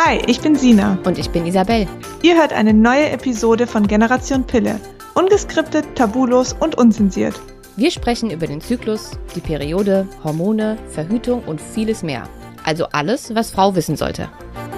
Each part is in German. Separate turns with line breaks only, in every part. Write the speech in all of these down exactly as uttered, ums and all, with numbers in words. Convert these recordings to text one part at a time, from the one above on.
Hi, ich bin Sina.
Und ich bin Isabel.
Ihr hört eine neue Episode von Generation Pille. Ungeskriptet, tabulos und unzensiert.
Wir sprechen über den Zyklus, die Periode, Hormone, Verhütung und vieles mehr. Also alles, was Frau wissen sollte.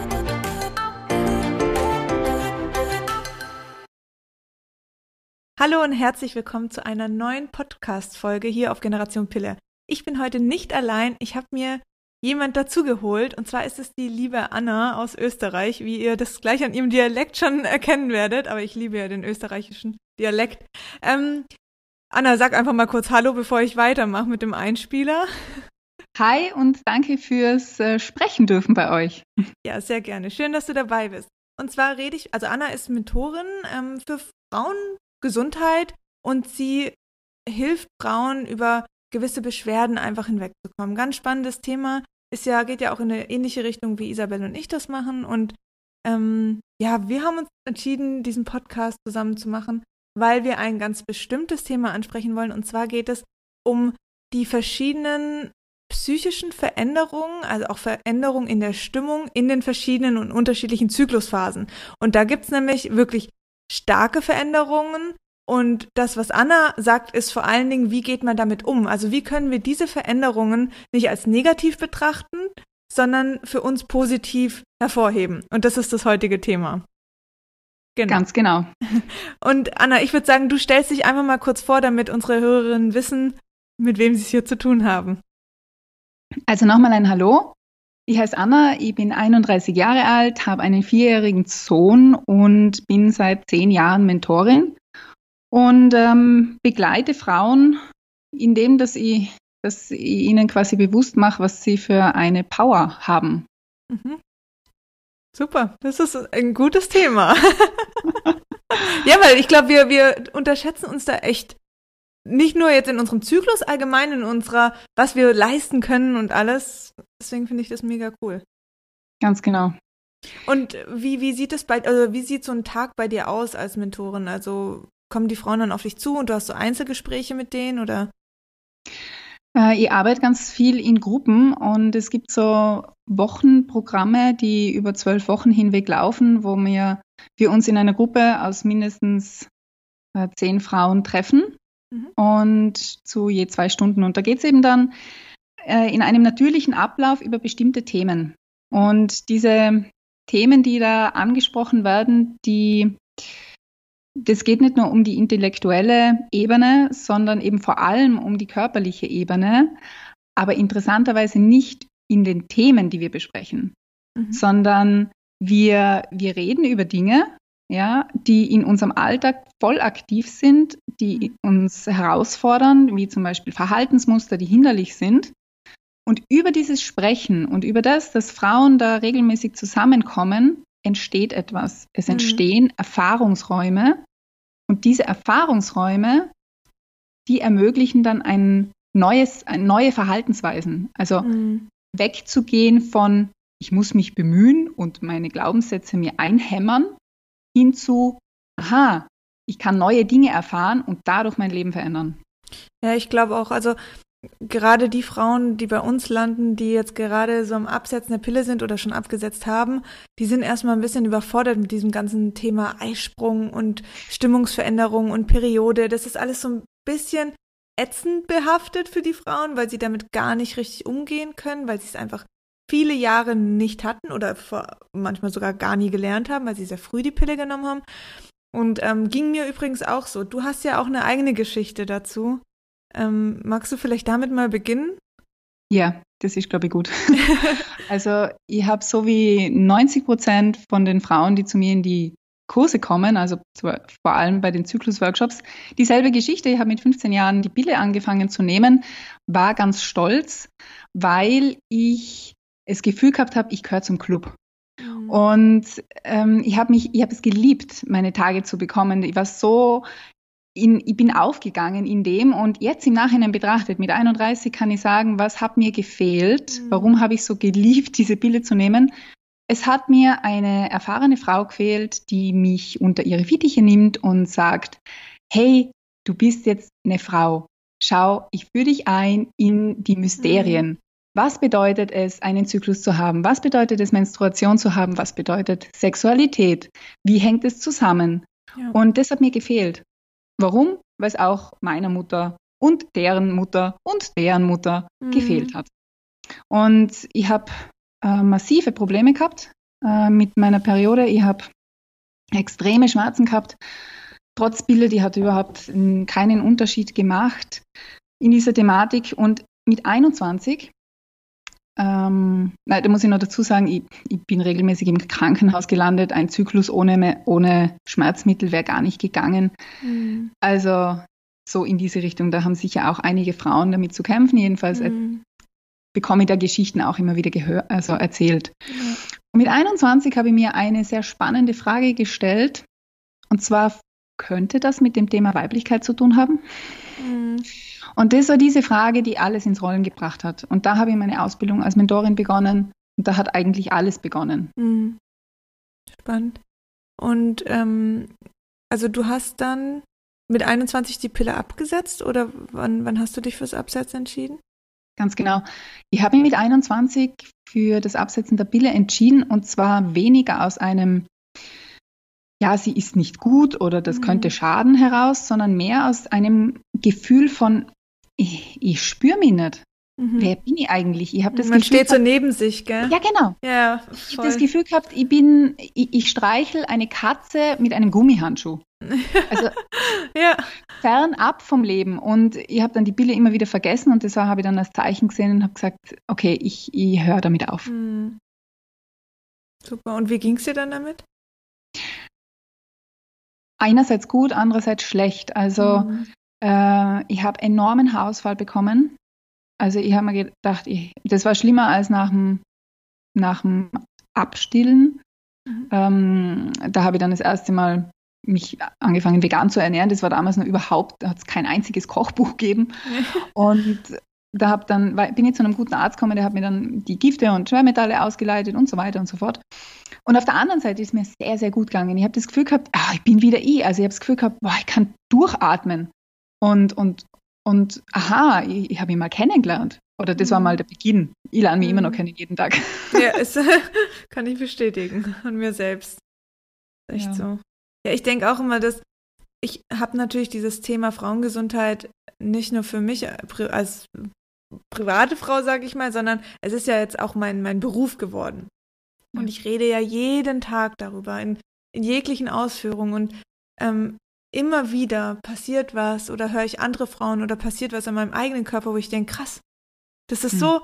Hallo und herzlich willkommen zu einer neuen Podcast-Folge hier auf Generation Pille. Ich bin heute nicht allein, ich habe mir jemand dazugeholt und zwar ist es die liebe Anna aus Österreich, wie ihr das gleich an ihrem Dialekt schon erkennen werdet, aber ich liebe ja den österreichischen Dialekt. Ähm, Anna, sag einfach mal kurz Hallo, bevor ich weitermache mit dem Einspieler.
Hi und danke fürs äh, Sprechen dürfen bei euch.
Ja, sehr gerne. Schön, dass du dabei bist. Und zwar rede ich, also Anna ist Mentorin ähm, für Frauengesundheit und sie hilft Frauen über gewisse Beschwerden einfach hinwegzukommen. Ganz spannendes Thema. Ist ja, geht ja auch in eine ähnliche Richtung, wie Isabel und ich das machen. Und ähm, ja, wir haben uns entschieden, diesen Podcast zusammen zu machen, weil wir ein ganz bestimmtes Thema ansprechen wollen. Und zwar geht es um die verschiedenen psychischen Veränderungen, also auch Veränderungen in der Stimmung in den verschiedenen und unterschiedlichen Zyklusphasen. Und da gibt's nämlich wirklich starke Veränderungen. Und das, was Anna sagt, ist vor allen Dingen, wie geht man damit um? Also wie können wir diese Veränderungen nicht als negativ betrachten, sondern für uns positiv hervorheben? Und das ist das heutige Thema.
Genau. Ganz genau.
Und Anna, ich würde sagen, du stellst dich einfach mal kurz vor, damit unsere Hörerinnen wissen, mit wem sie es hier zu tun haben.
Also nochmal ein Hallo. Ich heiße Anna, ich bin einunddreißig Jahre alt, habe einen vierjährigen Sohn und bin seit zehn Jahren Mentorin und ähm, begleite Frauen, indem dass ich, dass ich ihnen quasi bewusst mache, was sie für eine Power haben.
Mhm. Super, das ist ein gutes Thema. Ja, weil ich glaube, wir, wir unterschätzen uns da echt. Nicht nur jetzt in unserem Zyklus, allgemein in unserer, was wir leisten können und alles. Deswegen finde ich das mega cool.
Ganz genau.
Und wie, wie sieht es bei, also wie sieht so ein Tag bei dir aus als Mentorin? Also kommen die Frauen dann auf dich zu und du hast so Einzelgespräche mit denen oder?
Äh, ich arbeite ganz viel in Gruppen und es gibt so Wochenprogramme, die über zwölf Wochen hinweg laufen, wo wir, wir uns in einer Gruppe aus mindestens äh, zehn Frauen treffen. Und zu je zwei Stunden. Und da geht es eben dann äh, in einem natürlichen Ablauf über bestimmte Themen. Und diese Themen, die da angesprochen werden, die, das geht nicht nur um die intellektuelle Ebene, sondern eben vor allem um die körperliche Ebene, aber interessanterweise nicht in den Themen, die wir besprechen, mhm. sondern wir, wir reden über Dinge, ja, die in unserem Alltag voll aktiv sind, die uns herausfordern, wie zum Beispiel Verhaltensmuster, die hinderlich sind. Und über dieses Sprechen und über das, dass Frauen da regelmäßig zusammenkommen, entsteht etwas. Es entstehen mhm. Erfahrungsräume. Und diese Erfahrungsräume, die ermöglichen dann ein neues, ein neue Verhaltensweisen. Also mhm. wegzugehen von, ich muss mich bemühen und meine Glaubenssätze mir einhämmern, hinzu, aha, ich kann neue Dinge erfahren und dadurch mein Leben verändern.
Ja, ich glaube auch, also gerade die Frauen, die bei uns landen, die jetzt gerade so am Absetzen der Pille sind oder schon abgesetzt haben, die sind erstmal ein bisschen überfordert mit diesem ganzen Thema Eisprung und Stimmungsveränderung und Periode. Das ist alles so ein bisschen ätzend behaftet für die Frauen, weil sie damit gar nicht richtig umgehen können, weil sie es einfach viele Jahre nicht hatten oder vor, manchmal sogar gar nie gelernt haben, weil sie sehr früh die Pille genommen haben. Und ähm, ging mir übrigens auch so. Du hast ja auch eine eigene Geschichte dazu. Ähm, magst du vielleicht damit mal beginnen?
Ja, das ist, glaube ich, gut. Also ich habe so wie neunzig Prozent von den Frauen, die zu mir in die Kurse kommen, also vor allem bei den Zyklus-Workshops, dieselbe Geschichte. Ich habe mit fünfzehn Jahren die Pille angefangen zu nehmen, war ganz stolz, weil ich das Gefühl gehabt habe, ich gehöre zum Club. Mhm. Und ähm, ich habe mich, ich habe es geliebt, meine Tage zu bekommen. Ich war so, in, ich bin aufgegangen in dem und jetzt im Nachhinein betrachtet, mit einunddreißig kann ich sagen, was hat mir gefehlt? Mhm. Warum habe ich so geliebt, diese Pille zu nehmen? Es hat mir eine erfahrene Frau gefehlt, die mich unter ihre Fittiche nimmt und sagt, hey, du bist jetzt eine Frau. Schau, ich führe dich ein in die Mysterien. Mhm. Was bedeutet es, einen Zyklus zu haben? Was bedeutet es, Menstruation zu haben? Was bedeutet Sexualität? Wie hängt es zusammen? Ja. Und das hat mir gefehlt. Warum? Weil es auch meiner Mutter und deren Mutter und deren Mutter mhm. gefehlt hat. Und ich habe äh, massive Probleme gehabt äh, mit meiner Periode. Ich habe extreme Schmerzen gehabt. Trotz Pille, die hat überhaupt keinen Unterschied gemacht in dieser Thematik. Und mit einundzwanzig, ähm, nein, da muss ich noch dazu sagen, ich, ich bin regelmäßig im Krankenhaus gelandet. Ein Zyklus ohne, ohne Schmerzmittel wäre gar nicht gegangen. Mhm. Also so in diese Richtung, da haben sicher auch einige Frauen damit zu kämpfen. Jedenfalls mhm. bekomme ich da Geschichten auch immer wieder gehör, also erzählt. Mhm. Und mit einundzwanzig habe ich mir eine sehr spannende Frage gestellt. Und zwar, könnte das mit dem Thema Weiblichkeit zu tun haben? Mhm. Und das war diese Frage, die alles ins Rollen gebracht hat. Und da habe ich meine Ausbildung als Mentorin begonnen. Und da hat eigentlich alles begonnen.
Mhm. Spannend. Und ähm, also du hast dann mit einundzwanzig die Pille abgesetzt oder wann, wann hast du dich fürs Absetzen entschieden?
Ganz genau. Ich habe mich mit einundzwanzig für das Absetzen der Pille entschieden und zwar weniger aus einem, ja, sie ist nicht gut oder das mhm. könnte schaden heraus, sondern mehr aus einem Gefühl von, ich, ich spüre mich nicht. Mhm. Wer bin ich eigentlich? Ich habe das
Man
Gefühl
steht
gehabt,
so neben sich, gell?
Ja, genau.
Ja, voll.
Ich habe das Gefühl gehabt, ich bin, ich, ich streichel eine Katze mit einem Gummihandschuh. Also
ja.
fernab vom Leben. Und ich habe dann die Pille immer wieder vergessen und das habe ich dann als Zeichen gesehen und habe gesagt, okay, ich, ich höre damit auf.
Mhm. Super. Und wie ging es dir dann damit?
Einerseits gut, andererseits schlecht. Also mhm. äh, ich habe enormen Haarausfall bekommen. Also ich habe mir gedacht, ich, das war schlimmer als nach dem, nach dem Abstillen. Mhm. Ähm, da habe ich dann das erste Mal mich angefangen vegan zu ernähren. Das war damals noch überhaupt, da hat es kein einziges Kochbuch gegeben. Und da hab dann, bin ich zu einem guten Arzt gekommen, der hat mir dann die Gifte und Schwermetalle ausgeleitet und so weiter und so fort. Und auf der anderen Seite ist mir sehr, sehr gut gegangen. Ich habe das Gefühl gehabt, ah, ich bin wieder ich. Also ich habe das Gefühl gehabt, boah, ich kann durchatmen. Und, und, und aha, ich, ich habe ihn mal kennengelernt. Oder das mhm. war mal der Beginn. Ich lerne mich mhm. immer noch kennen, jeden Tag.
Ja, es kann ich bestätigen. An mir selbst. Echt ja. so. Ja, ich denke auch immer, dass ich habe natürlich dieses Thema Frauengesundheit nicht nur für mich als private Frau, sage ich mal, sondern es ist ja jetzt auch mein, mein Beruf geworden. Und ich rede ja jeden Tag darüber, in, in jeglichen Ausführungen. Und ähm, immer wieder passiert was oder höre ich andere Frauen oder passiert was an meinem eigenen Körper, wo ich denke, krass, das ist mhm. so,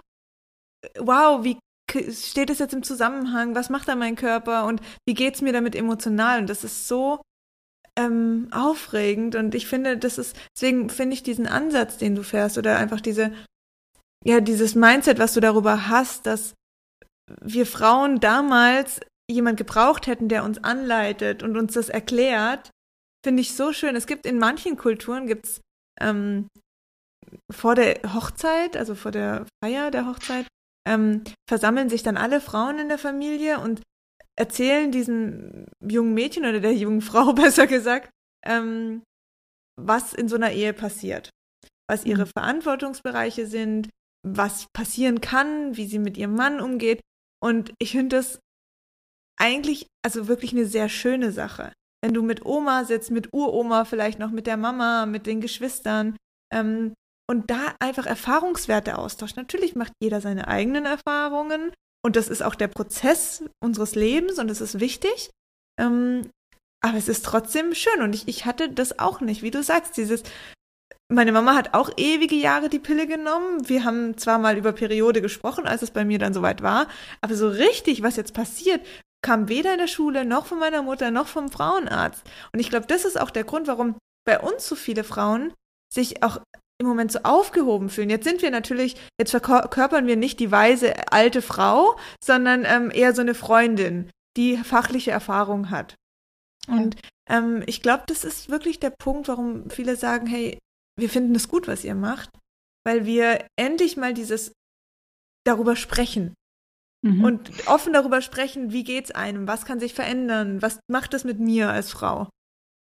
wow, wie steht das jetzt im Zusammenhang? Was macht da mein Körper? Und wie geht's mir damit emotional? Und das ist so ähm, aufregend. Und ich finde, das ist, deswegen finde ich diesen Ansatz, den du fährst, oder einfach diese, ja, dieses Mindset, was du darüber hast, dass wir Frauen damals jemand gebraucht hätten, der uns anleitet und uns das erklärt, finde ich so schön. Es gibt in manchen Kulturen, gibt's ähm, vor der Hochzeit, also vor der Feier der Hochzeit, ähm, versammeln sich dann alle Frauen in der Familie und erzählen diesem jungen Mädchen oder der jungen Frau, besser gesagt, ähm, was in so einer Ehe passiert, was ihre mhm. Verantwortungsbereiche sind, was passieren kann, wie sie mit ihrem Mann umgeht. Und ich finde das eigentlich, also wirklich eine sehr schöne Sache. Wenn du mit Oma sitzt, mit Uroma, vielleicht noch mit der Mama, mit den Geschwistern, ähm, und da einfach Erfahrungswerte austauscht. Natürlich macht jeder seine eigenen Erfahrungen und das ist auch der Prozess unseres Lebens und das ist wichtig. Ähm, aber es ist trotzdem schön und ich, ich hatte das auch nicht, wie du sagst, dieses, meine Mama hat auch ewige Jahre die Pille genommen. Wir haben zwar mal über Periode gesprochen, als es bei mir dann soweit war, aber so richtig, was jetzt passiert, kam weder in der Schule, noch von meiner Mutter, noch vom Frauenarzt. Und ich glaube, das ist auch der Grund, warum bei uns so viele Frauen sich auch im Moment so aufgehoben fühlen. Jetzt sind wir natürlich, jetzt verkörpern wir nicht die weise alte Frau, sondern ähm, eher so eine Freundin, die fachliche Erfahrung hat. Und ja. ähm, ich glaube, das ist wirklich der Punkt, warum viele sagen, hey, wir finden es gut, was ihr macht, weil wir endlich mal dieses darüber sprechen mhm. und offen darüber sprechen, wie geht's einem, was kann sich verändern, was macht das mit mir als Frau.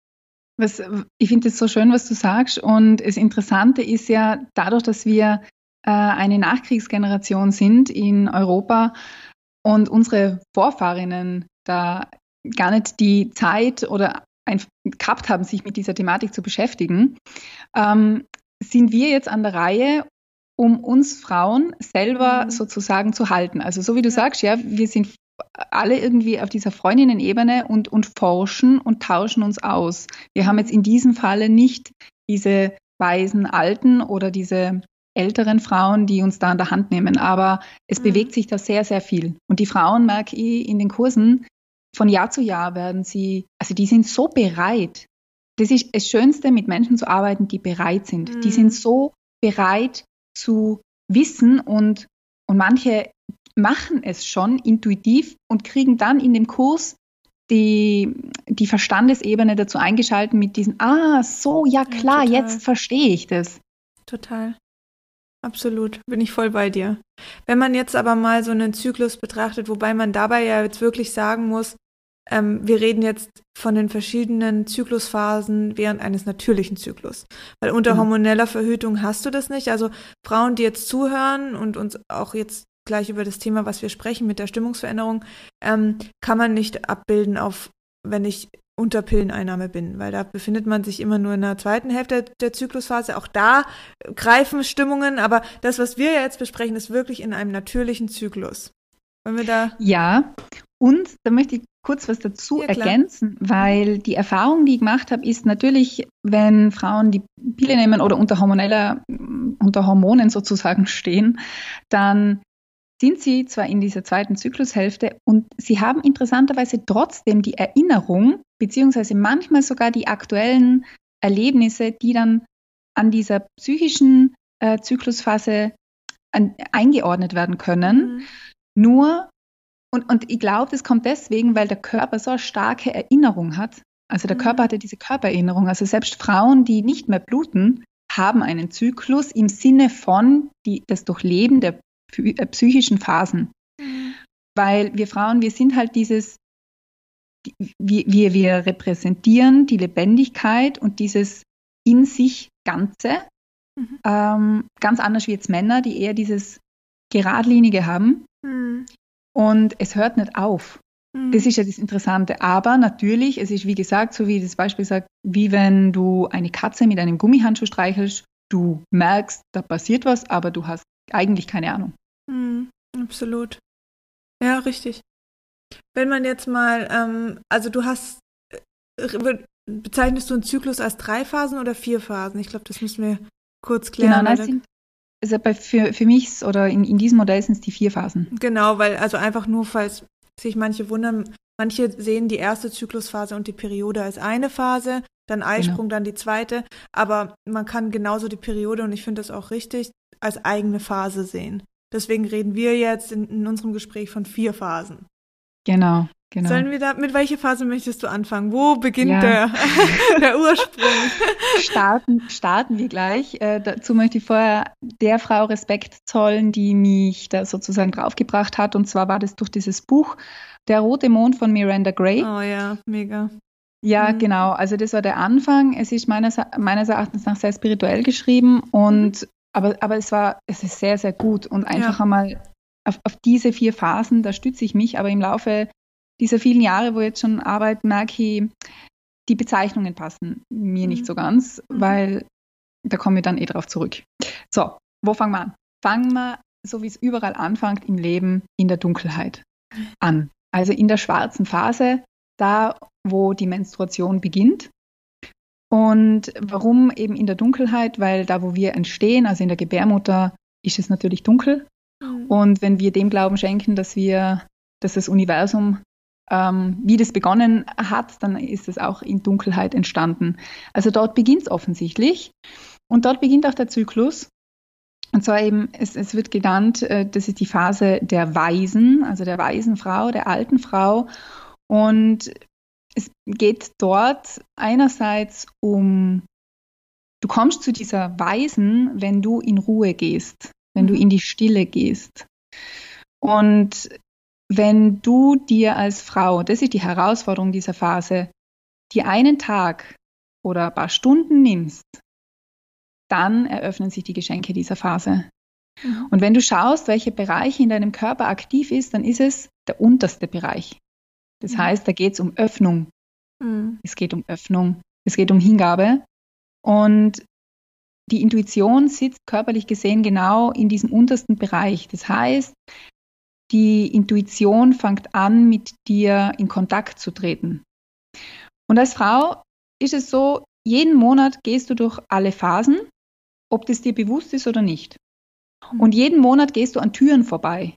Was, ich finde es so schön, was du sagst. Und das Interessante ist ja, dadurch, dass wir äh, eine Nachkriegsgeneration sind in Europa und unsere Vorfahrinnen da gar nicht die Zeit oder ein, gehabt haben, sich mit dieser Thematik zu beschäftigen, ähm, sind wir jetzt an der Reihe, um uns Frauen selber mhm. sozusagen zu halten. Also so wie du ja. sagst, ja, wir sind alle irgendwie auf dieser Freundinnen-Ebene und, und forschen und tauschen uns aus. Wir haben jetzt in diesem Falle nicht diese weisen Alten oder diese älteren Frauen, die uns da an der Hand nehmen, aber es mhm. bewegt sich da sehr, sehr viel. Und die Frauen, merke ich in den Kursen, von Jahr zu Jahr werden sie, also die sind so bereit. Das ist das Schönste, mit Menschen zu arbeiten, die bereit sind. Mhm. Die sind so bereit zu wissen und, und manche machen es schon intuitiv und kriegen dann in dem Kurs die, die Verstandesebene dazu eingeschaltet mit diesen, ah, so, ja klar, ja, jetzt verstehe ich das.
Total. Absolut, bin ich voll bei dir. Wenn man jetzt aber mal so einen Zyklus betrachtet, wobei man dabei ja jetzt wirklich sagen muss, ähm, wir reden jetzt von den verschiedenen Zyklusphasen während eines natürlichen Zyklus. Weil unter mhm. hormoneller Verhütung hast du das nicht. Also Frauen, die jetzt zuhören und uns auch jetzt gleich über das Thema, was wir sprechen mit der Stimmungsveränderung, ähm, kann man nicht abbilden auf, wenn ich unter Pilleneinnahme bin, weil da befindet man sich immer nur in der zweiten Hälfte der Zyklusphase. Auch da greifen Stimmungen, aber das, was wir ja jetzt besprechen, ist wirklich in einem natürlichen Zyklus. Wollen wir da?
Ja, und da möchte ich kurz was dazu ja, ergänzen, weil die Erfahrung, die ich gemacht habe, ist natürlich, wenn Frauen die Pille nehmen oder unter hormoneller, unter Hormonen sozusagen stehen, dann sind sie zwar in dieser zweiten Zyklushälfte und sie haben interessanterweise trotzdem die Erinnerung, beziehungsweise manchmal sogar die aktuellen Erlebnisse, die dann an dieser psychischen äh, Zyklusphase an, eingeordnet werden können. Mhm. Nur, und, und ich glaube, das kommt deswegen, weil der Körper so eine starke Erinnerung hat. Also der mhm. Körper hatte diese Körpererinnerung. Also selbst Frauen, die nicht mehr bluten, haben einen Zyklus im Sinne von die, das Durchleben der psychischen Phasen. Mhm. Weil wir Frauen, wir sind halt dieses, wir, wir, wir repräsentieren die Lebendigkeit und dieses in sich Ganze, mhm. ähm, ganz anders wie jetzt Männer, die eher dieses Geradlinige haben. Mhm. Und es hört nicht auf. Mhm. Das ist ja das Interessante. Aber natürlich, es ist wie gesagt, so wie das Beispiel sagt, wie wenn du eine Katze mit einem Gummihandschuh streichelst, du merkst, da passiert was, aber du hast eigentlich keine Ahnung.
Mhm, absolut. Ja, richtig. Wenn man jetzt mal, ähm, also du hast, äh, bezeichnest du einen Zyklus als drei Phasen oder vier Phasen? Ich glaube, das müssen wir kurz klären.
Genau, das sind, also bei, für, für mich oder in, in diesem Modell sind es die vier Phasen.
Genau, weil also einfach nur, falls sich manche wundern, manche sehen die erste Zyklusphase und die Periode als eine Phase, dann Eisprung, genau. Dann die zweite, aber man kann genauso die Periode, und ich finde das auch richtig, als eigene Phase sehen. Deswegen reden wir jetzt in, in unserem Gespräch von vier Phasen.
Genau, genau.
Sollen wir da, mit welcher Phase möchtest du anfangen? Wo beginnt ja. der, der Ursprung?
Starten, starten wir gleich. Äh, dazu möchte ich vorher der Frau Respekt zollen, die mich da sozusagen draufgebracht hat. Und zwar war das durch dieses Buch Der rote Mond von Miranda Gray.
Oh ja, mega.
Ja, mhm. genau. Also das war der Anfang. Es ist meines, meines Erachtens nach sehr spirituell geschrieben und Aber, aber es war, es ist sehr, sehr gut und einfach ja. einmal auf, auf diese vier Phasen, da stütze ich mich, aber im Laufe dieser vielen Jahre, wo ich jetzt schon arbeite, merke ich, die Bezeichnungen passen mir mhm. nicht so ganz, mhm. weil da komme ich dann eh drauf zurück. So, wo fangen wir an? Fangen wir, so wie es überall anfängt im Leben, in der Dunkelheit an. Also in der schwarzen Phase, da wo die Menstruation beginnt. Und warum eben in der Dunkelheit? Weil da, wo wir entstehen, also in der Gebärmutter, ist es natürlich dunkel. Mhm. Und wenn wir dem Glauben schenken, dass wir, dass das Universum, ähm, wie das begonnen hat, dann ist es auch in Dunkelheit entstanden. Also dort beginnt es offensichtlich. Und dort beginnt auch der Zyklus. Und zwar eben, es, es wird genannt, äh, das ist die Phase der Weisen, also der weisen Frau, der alten Frau. Und es geht dort einerseits um, du kommst zu dieser Weisen, wenn du in Ruhe gehst, wenn du in die Stille gehst. Und wenn du dir als Frau, das ist die Herausforderung dieser Phase, dir einen Tag oder ein paar Stunden nimmst, dann eröffnen sich die Geschenke dieser Phase.
Mhm.
Und wenn du schaust, welcher Bereich in deinem Körper aktiv ist, dann ist es der unterste Bereich. Das
Mhm.
heißt, da geht es um Öffnung.
Mhm.
Es geht um Öffnung. Es geht um Hingabe. Und die Intuition sitzt körperlich gesehen genau in diesem untersten Bereich. Das heißt, die Intuition fängt an, mit dir in Kontakt zu treten. Und als Frau ist es so, jeden Monat gehst du durch alle Phasen, ob das dir bewusst ist oder nicht. Und jeden Monat gehst du an Türen vorbei.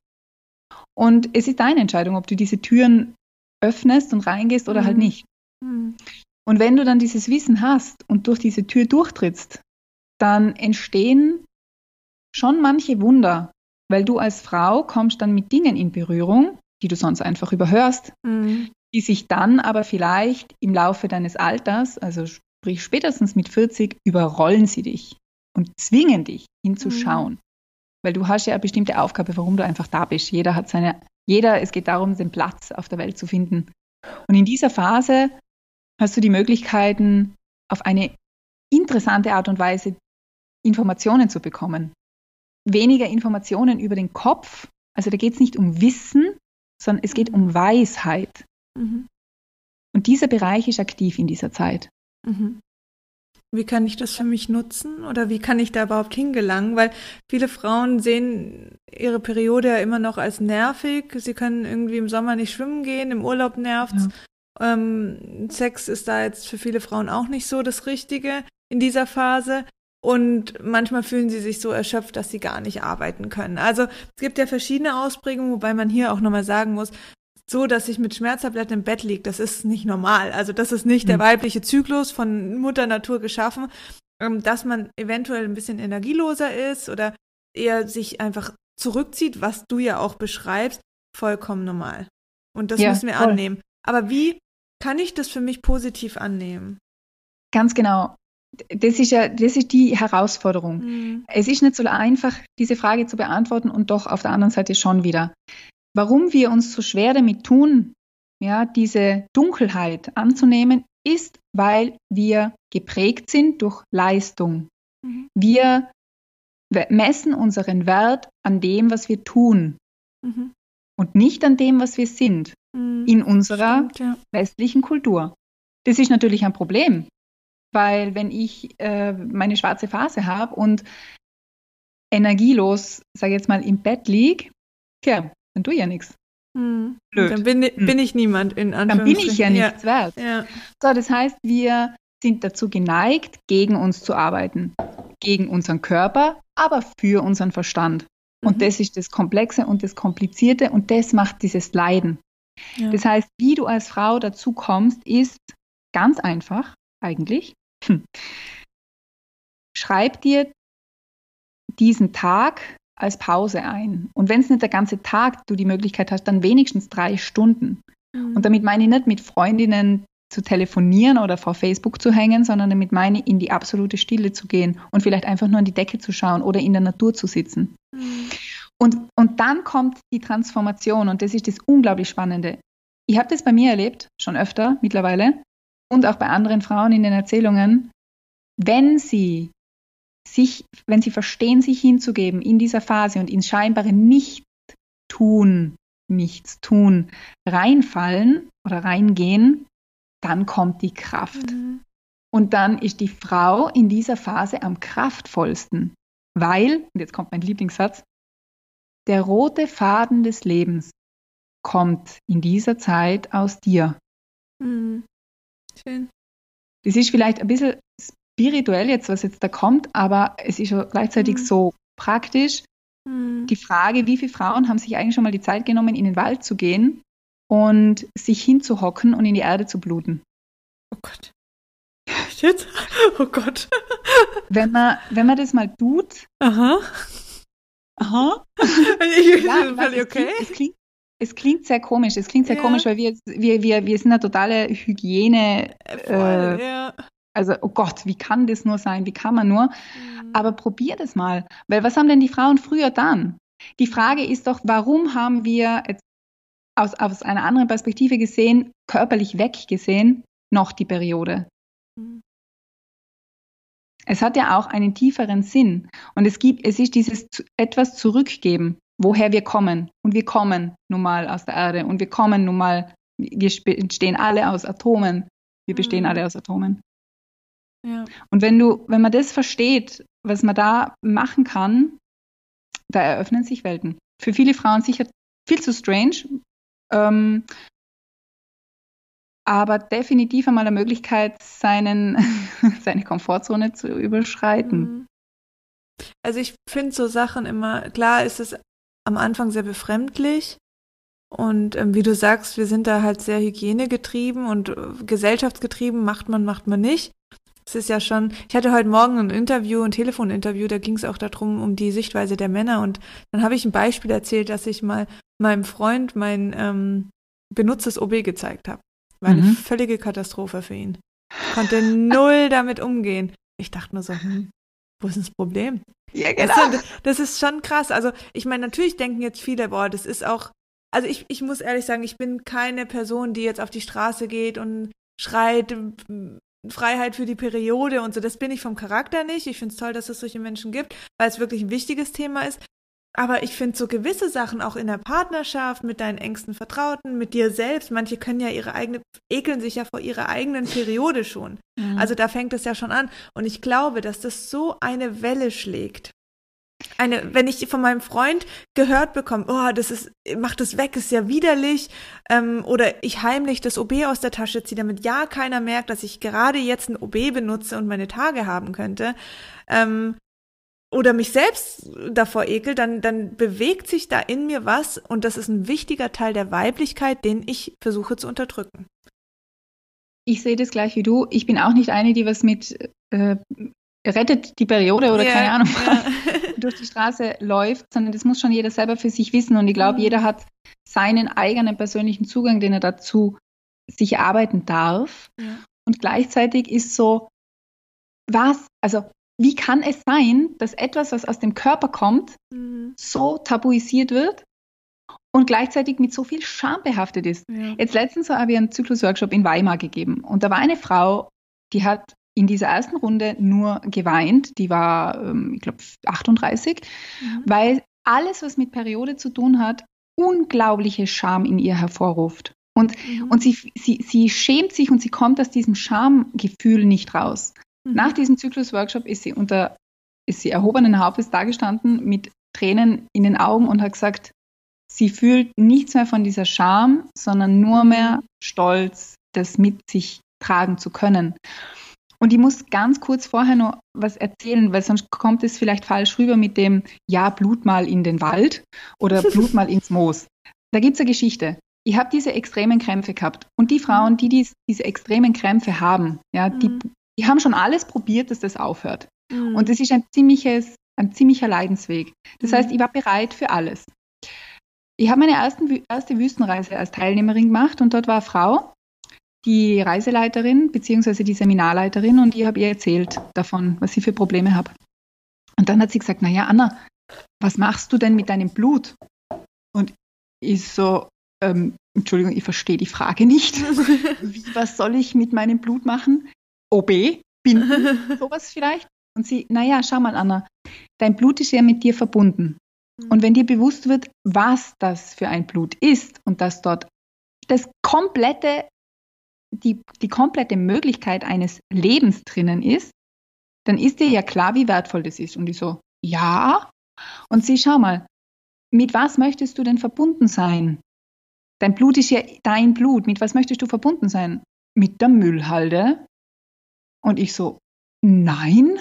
Und es ist deine Entscheidung, ob du diese Türen öffnest und reingehst oder
Mhm.
halt nicht.
Mhm.
Und wenn du dann dieses Wissen hast und durch diese Tür durchtrittst, dann entstehen schon manche Wunder, weil du als Frau kommst dann mit Dingen in Berührung, die du sonst einfach überhörst,
Mhm.
die sich dann aber vielleicht im Laufe deines Alters, also sprich spätestens mit vierzig, überrollen sie dich und zwingen dich hinzuschauen.
Mhm.
Weil du hast ja eine bestimmte Aufgabe, warum du einfach da bist. Jeder hat seine, jeder, es geht darum, den Platz auf der Welt zu finden. Und in dieser Phase hast du die Möglichkeiten, auf eine interessante Art und Weise Informationen zu bekommen. Weniger Informationen über den Kopf, also da geht es nicht um Wissen, sondern es geht um Weisheit.
Mhm.
Und dieser Bereich ist aktiv in dieser Zeit.
Mhm. Wie kann ich das für mich nutzen oder wie kann ich da überhaupt hingelangen? Weil viele Frauen sehen ihre Periode ja immer noch als nervig. Sie können irgendwie im Sommer nicht schwimmen gehen, im Urlaub nervt's.
Ja.
Ähm, Sex ist da jetzt für viele Frauen auch nicht so das Richtige in dieser Phase. Und manchmal fühlen sie sich so erschöpft, dass sie gar nicht arbeiten können. Also es gibt ja verschiedene Ausprägungen, wobei man hier auch nochmal sagen muss, so, dass ich mit Schmerztabletten im Bett liege, das ist nicht normal. Also das ist nicht der weibliche Zyklus von Mutter Natur geschaffen, ähm, dass man eventuell ein bisschen energieloser ist oder eher sich einfach zurückzieht, was du ja auch beschreibst, vollkommen normal. Und das
Ja,
müssen wir
voll.
annehmen. Aber wie kann ich das für mich positiv annehmen?
Ganz genau. Das ist ja, das ist die Herausforderung.
Mhm.
Es ist nicht so einfach, diese Frage zu beantworten und doch auf der anderen Seite schon wieder. Warum wir uns so schwer damit tun, ja, diese Dunkelheit anzunehmen, ist, weil wir geprägt sind durch Leistung.
Mhm.
Wir messen unseren Wert an dem, was wir tun
Mhm.
und nicht an dem, was wir sind
Mhm.
in unserer
Stimmt, ja.
westlichen Kultur. Das ist natürlich ein Problem, weil wenn ich äh, meine schwarze Phase habe und energielos, sage ich jetzt mal, im Bett liege, tja, dann tue ich ja nichts.
Mhm.
Blöd.
Dann bin,
Hm.
bin ich niemand, in
Dann bin
Anführungsstrichen.
ich ja nichts wert.
Ja.
So, das heißt, wir sind dazu geneigt, gegen uns zu arbeiten. Gegen unseren Körper, aber für unseren Verstand. Und
Mhm.
das ist das Komplexe und das Komplizierte und das macht dieses Leiden.
Ja.
Das heißt, wie du als Frau dazu kommst, ist ganz einfach eigentlich. Hm. Schreib dir diesen Tag als Pause ein. Und wenn es nicht der ganze Tag du die Möglichkeit hast, dann wenigstens drei Stunden.
Mhm.
Und damit meine ich nicht mit Freundinnen zu telefonieren oder vor Facebook zu hängen, sondern damit meine ich, in die absolute Stille zu gehen und vielleicht einfach nur an die Decke zu schauen oder in der Natur zu sitzen.
Mhm.
Und, und dann kommt die Transformation und das ist das unglaublich Spannende. Ich habe das bei mir erlebt, schon öfter mittlerweile und auch bei anderen Frauen in den Erzählungen, wenn sie sich, wenn sie verstehen, sich hinzugeben in dieser Phase und ins scheinbare Nicht-Tun, Nichts-Tun reinfallen oder reingehen, dann kommt die Kraft.
Mhm.
Und dann ist die Frau in dieser Phase am kraftvollsten, weil, und jetzt kommt mein Lieblingssatz, der rote Faden des Lebens kommt in dieser Zeit aus dir.
Mhm. Schön.
Das ist vielleicht ein bisschen spirituell jetzt, was jetzt da kommt, aber es ist auch gleichzeitig
Mhm.
so praktisch.
Mhm.
Die Frage, wie viele Frauen haben sich eigentlich schon mal die Zeit genommen, in den Wald zu gehen und sich hinzuhocken und in die Erde zu bluten?
Oh Gott. Shit. Oh Gott.
Wenn man, wenn man das mal tut,
Aha.
aha,
Ich,
ja,
völlig
es,
okay.
klingt, es, klingt, es klingt sehr komisch. Es klingt sehr
Ja.
komisch, weil wir, wir, wir, wir sind eine totale Hygiene.
Voll,
Äh,
ja.
also, oh Gott, wie kann das nur sein? Wie kann man nur?
Mhm.
Aber probier das mal. Weil was haben denn die Frauen früher dann? Die Frage ist doch, warum haben wir jetzt aus, aus einer anderen Perspektive gesehen, körperlich weg gesehen, noch die Periode?
Mhm.
Es hat ja auch einen tieferen Sinn. Und es gibt, es ist dieses zu- etwas zurückgeben, woher wir kommen. Und wir kommen nun mal aus der Erde. Und wir kommen nun mal, wir spe- bestehen alle aus Atomen. Wir bestehen
Mhm.
alle aus Atomen.
Ja.
Und wenn du, wenn man das versteht, was man da machen kann, da eröffnen sich Welten. Für viele Frauen sicher viel zu strange, ähm, aber definitiv einmal eine Möglichkeit, seinen, seine Komfortzone zu überschreiten.
Mhm. Also ich finde so Sachen immer, klar ist es am Anfang sehr befremdlich und ähm, wie du sagst, wir sind da halt sehr hygienegetrieben und äh, gesellschaftsgetrieben, macht man, macht man nicht. Es ist ja schon, ich hatte heute Morgen ein Interview, ein Telefoninterview, da ging es auch darum, um die Sichtweise der Männer und dann habe ich ein Beispiel erzählt, dass ich mal meinem Freund mein ähm, benutztes O B gezeigt habe. War eine
Mhm.
völlige Katastrophe für ihn. Konnte null damit umgehen. Ich dachte nur so, hm, wo ist denn das Problem?
Ja,
Weißt du, das ist schon krass. Also ich meine, natürlich denken jetzt viele, boah, das ist auch, also ich, ich muss ehrlich sagen, ich bin keine Person, die jetzt auf die Straße geht und schreit, m, Freiheit für die Periode und so. Das bin ich vom Charakter nicht. Ich finde es toll, dass es solche Menschen gibt, weil es wirklich ein wichtiges Thema ist. Aber ich finde so gewisse Sachen auch in der Partnerschaft, mit deinen engsten Vertrauten, mit dir selbst, manche können ja ihre eigene, ekeln sich ja vor ihrer eigenen Periode schon.
Mhm.
Also da fängt es ja schon an. Und ich glaube, dass das so eine Welle schlägt. Eine, wenn ich von meinem Freund gehört bekomme, oh, das ist, mach das weg, ist ja widerlich, ähm, oder ich heimlich das O B aus der Tasche ziehe, damit ja keiner merkt, dass ich gerade jetzt ein O B benutze und meine Tage haben könnte, ähm, oder mich selbst davor ekel, dann, dann bewegt sich da in mir was und das ist ein wichtiger Teil der Weiblichkeit, den ich versuche zu unterdrücken.
Ich sehe das gleich wie du. Ich bin auch nicht eine, die was mit äh, rettet die Periode oder
Ja,
keine Ahnung
ja.
was durch die Straße läuft, sondern das muss schon jeder selber für sich wissen. Und ich glaube,
Mhm.
jeder hat seinen eigenen persönlichen Zugang, den er dazu sich erarbeiten darf.
Ja.
Und gleichzeitig ist so, was, also wie kann es sein, dass etwas, was aus dem Körper kommt,
Mhm.
so tabuisiert wird und gleichzeitig mit so viel Scham behaftet ist?
Ja.
Jetzt letztens habe ich einen Zyklus-Workshop in Weimar gegeben und da war eine Frau, die hat in dieser ersten Runde nur geweint, die war, ähm, ich glaube, achtunddreißig,
Mhm.
weil alles, was mit Periode zu tun hat, unglaubliche Scham in ihr hervorruft. Und,
Mhm.
und sie, sie, sie schämt sich und sie kommt aus diesem Schamgefühl nicht raus.
Mhm.
Nach diesem Zyklus-Workshop ist sie unter, ist sie erhobenen Hauptes dagestanden mit Tränen in den Augen und hat gesagt, sie fühlt nichts mehr von dieser Scham, sondern nur mehr Stolz, das mit sich tragen zu können. Und ich muss ganz kurz vorher noch was erzählen, weil sonst kommt es vielleicht falsch rüber mit dem, ja, Blut mal in den Wald oder Blut mal ins Moos. Da gibt es eine Geschichte. Ich habe diese extremen Krämpfe gehabt. Und die Frauen, die dies, diese extremen Krämpfe haben, ja, die,
Mhm.
die haben schon alles probiert, dass das aufhört.
Mhm.
Und das ist ein, ziemliches, ein ziemlicher Leidensweg. Das
Mhm.
heißt, ich war bereit für alles. Ich habe meine ersten, erste Wüstenreise als Teilnehmerin gemacht und dort war eine Frau, die Reiseleiterin bzw. die Seminarleiterin, und ich habe ihr erzählt davon, was ich für Probleme habe. Und dann hat sie gesagt, naja, Anna, was machst du denn mit deinem Blut? Und ich so, ähm, Entschuldigung, ich verstehe die Frage nicht. Wie, was soll ich mit meinem Blut machen? O B, binden, sowas vielleicht? Und sie, naja, schau mal, Anna, dein Blut ist ja mit dir verbunden. Und wenn dir bewusst wird, was das für ein Blut ist und dass dort das komplette, die, die komplette Möglichkeit eines Lebens drinnen ist, dann ist dir ja klar, wie wertvoll das ist. Und ich so, ja. Und sie, schau mal, mit was möchtest du denn verbunden sein? Dein Blut ist ja dein Blut. Mit was möchtest du verbunden sein? Mit der Müllhalde. Und ich so, nein.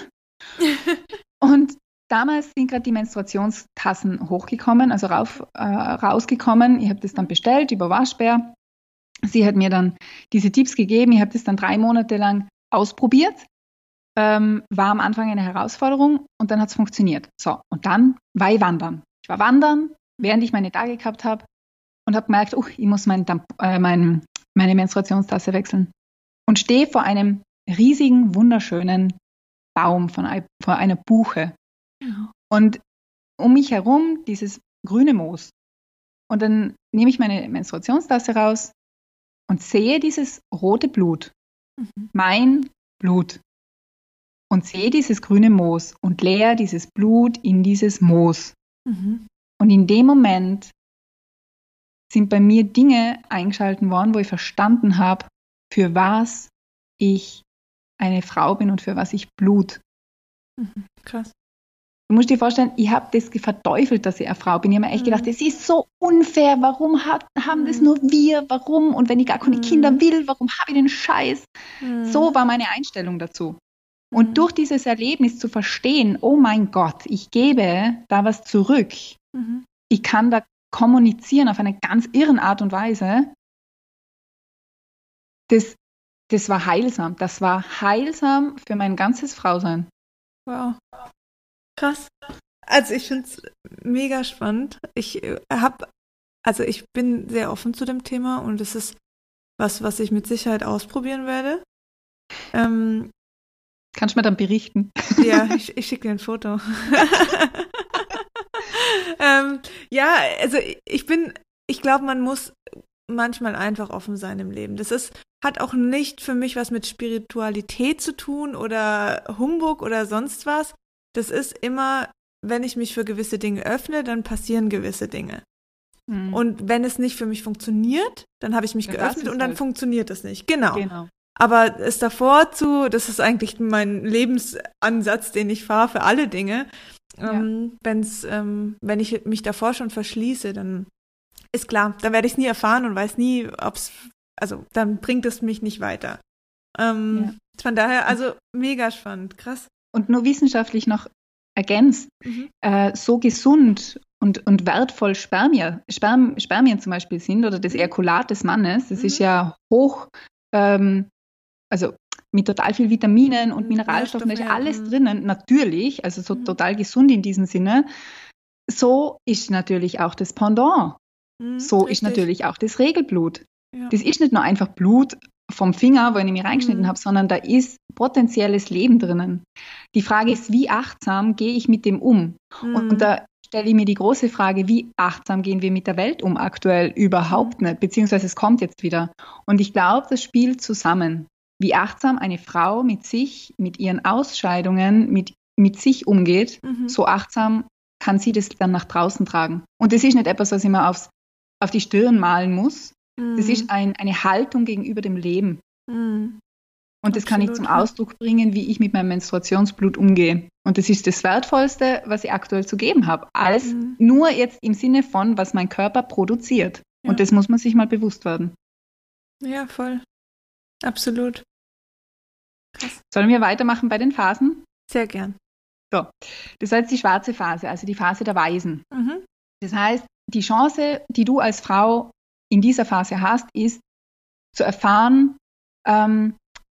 Und damals sind gerade die Menstruationstassen hochgekommen, also rauf, äh, rausgekommen. Ich habe das dann bestellt über Waschbär. Sie hat mir dann diese Tipps gegeben. Ich habe das dann drei Monate lang ausprobiert. Ähm, war am Anfang eine Herausforderung und dann hat es funktioniert. So, und dann war ich wandern. Ich war wandern, während ich meine Tage gehabt habe und habe gemerkt, oh, ich muss mein, äh, mein, meine Menstruationstasse wechseln. Und stehe vor einem riesigen, wunderschönen Baum von, ein, von einer Buche. Und um mich herum dieses grüne Moos. Und dann nehme ich meine Menstruationstasse raus und sehe dieses rote Blut.
Mhm.
Mein Blut. und sehe dieses grüne Moos und leere dieses Blut in dieses Moos.
Mhm.
Und in dem Moment sind bei mir Dinge eingeschalten worden, wo ich verstanden habe, für was ich eine Frau bin und für was ich Blut.
Mhm. Krass.
Du musst dir vorstellen, ich habe das verteufelt, dass ich eine Frau bin. Ich habe mir echt gedacht, das ist so unfair. Warum hat, haben das nur wir? Warum? Und wenn ich gar keine
Mhm.
Kinder will, warum habe ich den Scheiß?
Mhm.
So war meine Einstellung dazu. Und
Mhm.
durch dieses Erlebnis zu verstehen, oh mein Gott, ich gebe da was zurück.
Mhm.
Ich kann da kommunizieren auf eine ganz irren Art und Weise. Das, das war heilsam. Das war heilsam für mein ganzes Frausein.
Wow. Krass. Also ich finde es mega spannend. Ich äh, habe, also ich bin sehr offen zu dem Thema und es ist was, was ich mit Sicherheit ausprobieren werde. Ähm,
Kannst du mir dann berichten?
ja, ich, ich schicke dir ein Foto. ähm, ja, also ich bin, ich glaube, man muss manchmal einfach offen sein im Leben. Das ist, hat auch nicht für mich was mit Spiritualität zu tun oder Humbug oder sonst was. Das ist immer, wenn ich mich für gewisse Dinge öffne, dann passieren gewisse Dinge.
Mhm.
Und wenn es nicht für mich funktioniert, dann habe ich mich
Ja, das
geöffnet
ist
und dann
halt-
funktioniert es nicht. Genau.
Genau.
Aber es davor zu, das ist eigentlich mein Lebensansatz, den ich fahre für alle Dinge. Ähm, wenn's, ähm, wenn ich mich davor schon verschließe, dann ist klar, dann werde ich es nie erfahren und weiß nie, ob es, also dann bringt es mich nicht weiter. Ähm, Von daher, also mega spannend, krass.
Und nur wissenschaftlich noch ergänzt,
Mhm.
äh, so gesund und, und wertvoll Spermien, Sperm, Spermien zum Beispiel sind oder das Ejakulat des Mannes, das
Mhm.
ist ja hoch, ähm, also mit total viel Vitaminen und
Und
Mineralstoffen, da ist
Nährstoffe, ja.
alles
Mhm.
drinnen, natürlich, also so
Mhm.
total gesund in diesem Sinne. So ist natürlich auch das Pendant.
Mhm,
So ist
richtig.
natürlich auch das Regelblut.
Ja.
Das ist nicht nur einfach Blut vom Finger, wo ich mich reingeschnitten
Mhm.
habe, sondern da ist potenzielles Leben drinnen. Die Frage ist, wie achtsam gehe ich mit dem um?
Mhm.
Und da stelle ich mir die große Frage, wie achtsam gehen wir mit der Welt um aktuell? Überhaupt
Mhm.
nicht, beziehungsweise es kommt jetzt wieder. Und ich glaube, das spielt zusammen. Wie achtsam eine Frau mit sich, mit ihren Ausscheidungen, mit, mit sich umgeht,
Mhm.
so achtsam kann sie das dann nach draußen tragen. Und das ist nicht etwas, was ich mir aufs, auf die Stirn malen muss. Das
Mhm.
ist ein, eine Haltung gegenüber dem Leben.
Mhm.
Und das kann ich
Absolut,
zum
ja.
Ausdruck bringen, wie ich mit meinem Menstruationsblut umgehe. Und das ist das Wertvollste, was ich aktuell zu geben habe. Alles
Mhm.
nur jetzt im Sinne von, was mein Körper produziert.
Ja.
Und das muss man sich mal bewusst werden.
Ja, voll. Absolut. Krass.
Sollen wir weitermachen bei den Phasen?
Sehr gern.
So, das war jetzt die schwarze Phase, also die Phase der Weisen.
Mhm.
Das heißt, die Chance, die du als Frau in dieser Phase hast, ist zu erfahren, ähm,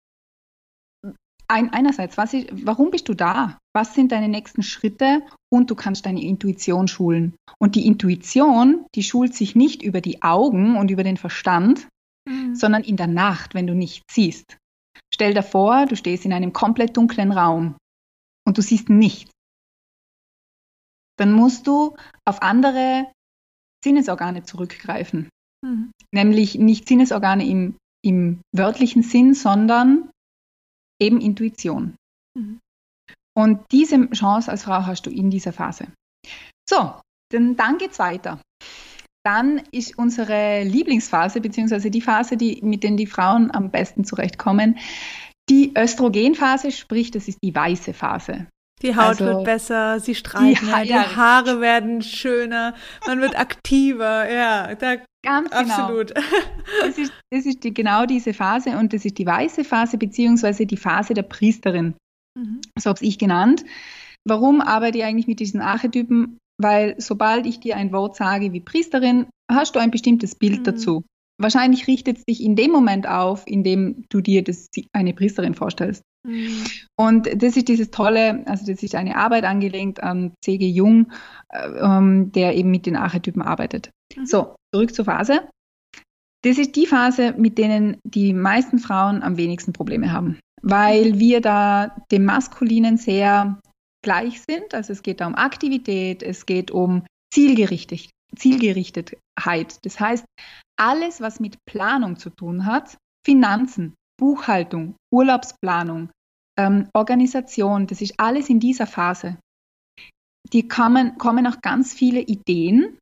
ein, einerseits, was ist, warum bist du da? Was sind deine nächsten Schritte? Und du kannst deine Intuition schulen. Und die Intuition, die schult sich nicht über die Augen und über den Verstand,
Mhm.
sondern in der Nacht, wenn du nichts siehst. Stell dir vor, du stehst in einem komplett dunklen Raum und du siehst nichts. Dann musst du auf andere Sinnesorgane zurückgreifen.
Mhm.
Nämlich nicht Sinnesorgane im, im wörtlichen Sinn, sondern eben Intuition.
Mhm.
Und diese Chance als Frau hast du in dieser Phase. So, dann, dann geht's weiter. Dann ist unsere Lieblingsphase, beziehungsweise die Phase, die, mit der die Frauen am besten zurechtkommen, die Östrogenphase, sprich, das ist die weiße Phase.
Die Haut
Also,
wird besser, sie strahlt
die
mehr,
Ha-
die
ja.
Haare werden schöner, man wird aktiver, ja, da,
Ganz genau.
absolut.
Das ist, das ist die, genau diese Phase und das ist die weiße Phase, beziehungsweise die Phase der Priesterin.
Mhm.
So habe ich genannt. Warum arbeite ich eigentlich mit diesen Archetypen? Weil sobald ich dir ein Wort sage wie Priesterin, hast du ein bestimmtes Bild
Mhm.
dazu. Wahrscheinlich richtet es dich in dem Moment auf, in dem du dir das, eine Priesterin vorstellst.
Mhm.
Und das ist dieses tolle, also das ist eine Arbeit angelehnt an C G Jung, äh, ähm, der eben mit den Archetypen arbeitet.
Mhm.
So, zurück zur Phase. Das ist die Phase, mit denen die meisten Frauen am wenigsten Probleme haben, weil wir da dem Maskulinen sehr gleich sind. Also es geht da um Aktivität, es geht um Zielgerichtet, Zielgerichtetheit. Das heißt, alles, was mit Planung zu tun hat, Finanzen, Buchhaltung, Urlaubsplanung, ähm, Organisation, das ist alles in dieser Phase. Die kommen, kommen auch ganz viele Ideen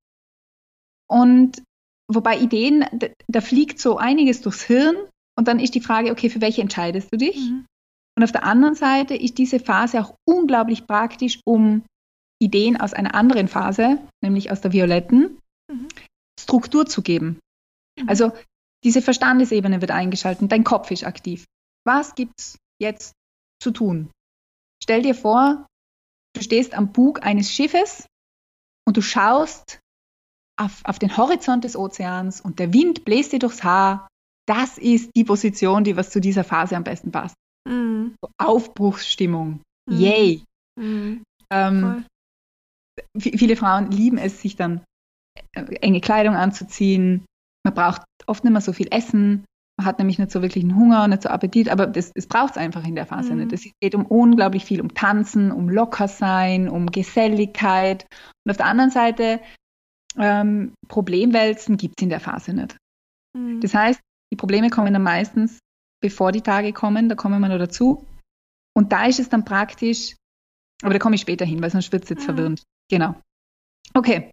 und wobei Ideen, da, da fliegt so einiges durchs Hirn und dann ist die Frage, okay, für welche entscheidest du dich? Mhm. Und auf der anderen Seite ist diese Phase auch unglaublich praktisch, um Ideen aus einer anderen Phase, nämlich aus der violetten, mhm. Struktur zu geben. Mhm. Also diese Verstandesebene wird eingeschaltet, dein Kopf ist aktiv. Was gibt es jetzt zu tun? Stell dir vor, du stehst am Bug eines Schiffes und du schaust auf, auf den Horizont des Ozeans und der Wind bläst dir durchs Haar. Das ist die Position, die was zu dieser Phase am besten passt. Mhm. So Aufbruchsstimmung. Mhm. Yay. Mhm. Ähm, viele Frauen lieben es, sich dann enge Kleidung anzuziehen. Man braucht oft nicht mehr so viel Essen. Man hat nämlich nicht so wirklich einen Hunger, nicht so Appetit, aber das, das braucht es einfach in der Phase mhm. nicht. Es geht um unglaublich viel, um Tanzen, um Lockersein, um Geselligkeit. Und auf der anderen Seite, ähm, Problemwälzen gibt es in der Phase nicht. Mhm. Das heißt, die Probleme kommen dann meistens, bevor die Tage kommen, da kommen wir noch dazu. Und da ist es dann praktisch, aber da komme ich später hin, weil sonst wird es jetzt mhm. verwirrend. Genau. Okay.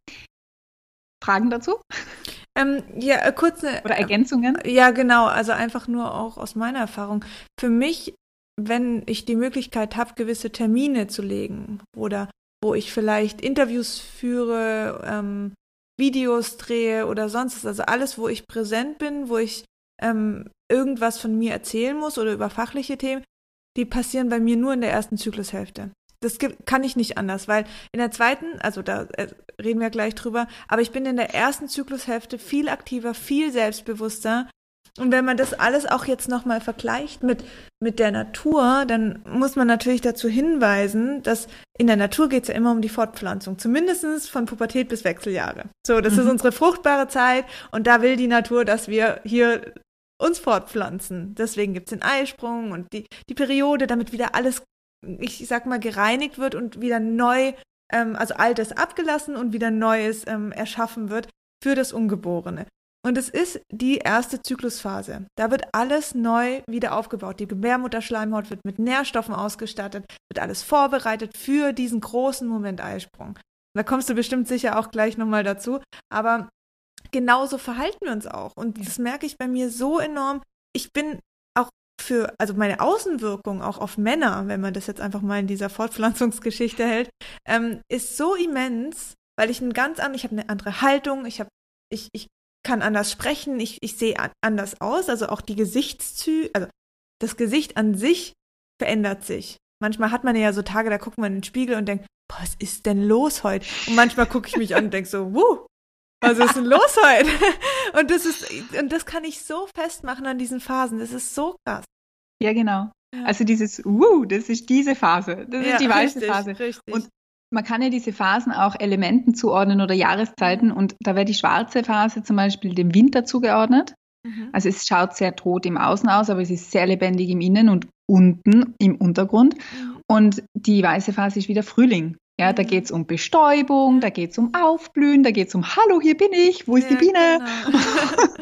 Fragen dazu?
Ähm, ja, kurze.
Oder Ergänzungen?
Äh, ja, genau. Also einfach nur auch aus meiner Erfahrung. Für mich, wenn ich die Möglichkeit habe, gewisse Termine zu legen oder wo ich vielleicht Interviews führe, ähm, Videos drehe oder sonst was, also alles, wo ich präsent bin, wo ich ähm, irgendwas von mir erzählen muss oder über fachliche Themen, die passieren bei mir nur in der ersten Zyklushälfte. Das gibt, kann ich nicht anders, weil in der zweiten, also da äh, reden wir gleich drüber, aber ich bin in der ersten Zyklushälfte viel aktiver, viel selbstbewusster. Und wenn man das alles auch jetzt nochmal vergleicht mit, mit der Natur, dann muss man natürlich dazu hinweisen, dass in der Natur geht es ja immer um die Fortpflanzung, zumindest von Pubertät bis Wechseljahre. So, das mhm. ist unsere fruchtbare Zeit und da will die Natur, dass wir hier uns fortpflanzen. Deswegen gibt es den Eisprung und die, die Periode, damit wieder alles, ich sag mal, gereinigt wird und wieder neu, ähm, also Altes abgelassen und wieder Neues ähm, erschaffen wird für das Ungeborene. Und es ist die erste Zyklusphase. Da wird alles neu wieder aufgebaut. Die Gebärmutterschleimhaut wird mit Nährstoffen ausgestattet, wird alles vorbereitet für diesen großen Moment Eisprung. Da kommst du bestimmt sicher auch gleich nochmal dazu. Aber genauso verhalten wir uns auch. Und das merke ich bei mir so enorm. Ich bin auch für, also meine Außenwirkung auch auf Männer, wenn man das jetzt einfach mal in dieser Fortpflanzungsgeschichte hält, ähm, ist so immens, weil ich ein ganz an, ich habe eine andere Haltung, ich habe, ich, ich kann anders sprechen, ich, ich sehe anders aus, also auch die Gesichtszüge, also das Gesicht an sich verändert sich. Manchmal hat man ja so Tage, da guckt man in den Spiegel und denkt, boah, was ist denn los heute? Und manchmal gucke ich mich an und denke so, wuh, was ist denn los heute? Und das ist, und das kann ich so festmachen an diesen Phasen, das ist so krass.
Ja, genau. Ja. Also dieses wuh, das ist diese Phase, das ja, ist die weiße Phase.
Richtig.
Und man kann ja diese Phasen auch Elementen zuordnen oder Jahreszeiten mhm. und da wäre die schwarze Phase zum Beispiel dem Winter zugeordnet. Mhm. Also es schaut sehr tot im Außen aus, aber es ist sehr lebendig im Innen und unten im Untergrund. Mhm. Und die weiße Phase ist wieder Frühling. Ja, mhm. da geht es um Bestäubung, da geht es um Aufblühen, da geht es um Hallo, hier bin ich, wo ist ja, die Biene? Genau.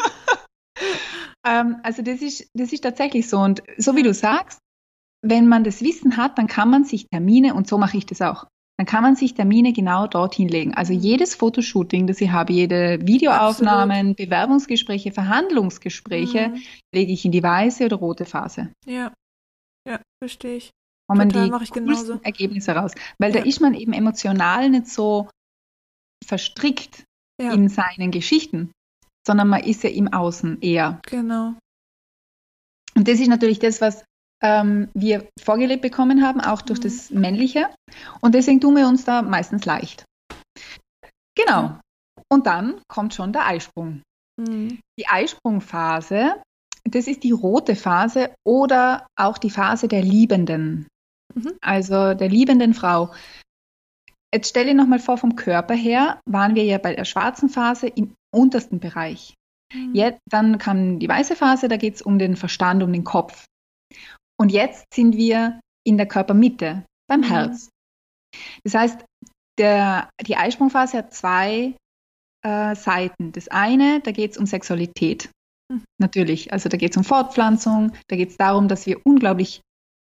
ähm, also das ist, das ist tatsächlich so. Und so wie du sagst, wenn man das Wissen hat, dann kann man sich Termine, und so mache ich das auch, dann kann man sich Termine genau dorthin legen. Also jedes Fotoshooting, das ich habe, jede Videoaufnahmen, Absolut. Bewerbungsgespräche, Verhandlungsgespräche, mhm. lege ich in die weiße oder rote Phase.
Ja, ja, verstehe ich.
Und man die coolsten Ergebnisse raus. Weil ja. da ist man eben emotional nicht so verstrickt ja. in seinen Geschichten, sondern man ist ja im Außen eher.
Genau.
Und das ist natürlich das, was Ähm, wir vorgelebt bekommen haben, auch durch mhm. das Männliche. Und deswegen tun wir uns da meistens leicht. Genau. Und dann kommt schon der Eisprung. Mhm. Die Eisprungphase, das ist die rote Phase oder auch die Phase der Liebenden. Mhm. Also der liebenden Frau. Jetzt stell dir nochmal vor, vom Körper her waren wir ja bei der schwarzen Phase im untersten Bereich. Mhm. Jetzt, dann kam die weiße Phase, da geht es um den Verstand, um den Kopf. Und jetzt sind wir in der Körpermitte, beim mhm. Herz. Das heißt, der, die Eisprungphase hat zwei äh, Seiten. Das eine, da geht es um Sexualität. Mhm. Natürlich, also da geht es um Fortpflanzung, da geht es darum, dass wir unglaublich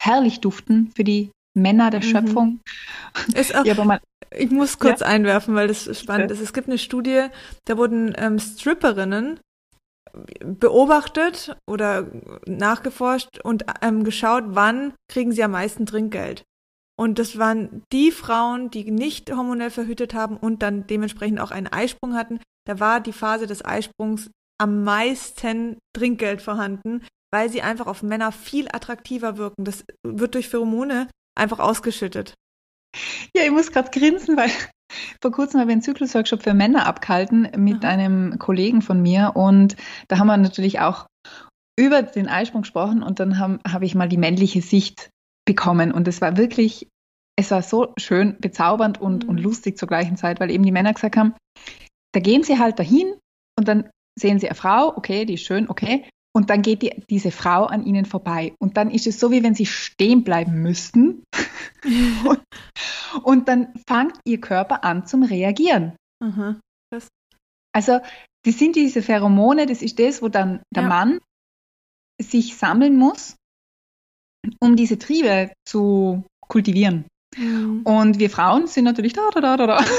herrlich duften für die Männer der
Mhm.
Schöpfung.
Ist auch,
Ja, aber mal,
ich muss kurz
ja,
einwerfen, weil das spannend
bitte.
ist. Es gibt eine Studie, da wurden ähm, Stripperinnen beobachtet oder nachgeforscht und ähm, geschaut, wann kriegen sie am meisten Trinkgeld. Und das waren die Frauen, die nicht hormonell verhütet haben und dann dementsprechend auch einen Eisprung hatten. Da war die Phase des Eisprungs am meisten Trinkgeld vorhanden, weil sie einfach auf Männer viel attraktiver wirken. Das wird durch Pheromone einfach ausgeschüttet.
Ja, ich muss gerade grinsen, weil vor kurzem habe ich einen Zyklusworkshop für Männer abgehalten mit
Aha.
einem Kollegen von mir und da haben wir natürlich auch über den Eisprung gesprochen und dann habe hab ich mal die männliche Sicht bekommen und es war wirklich, es war so schön, bezaubernd und, und
Mhm.
lustig zur gleichen Zeit, weil eben die Männer gesagt haben, da gehen sie halt dahin und dann sehen sie eine Frau, okay, die ist schön, okay, und dann geht die, diese Frau an ihnen vorbei und dann ist es so, wie wenn sie stehen bleiben müssten und, und dann fängt ihr Körper an zum Reagieren.
Aha. Das,
Also das sind diese Pheromone, das ist das, wo dann der
ja.
Mann sich sammeln muss, um diese Triebe zu kultivieren.
Mhm.
Und wir Frauen sind natürlich da, da, da, da, da.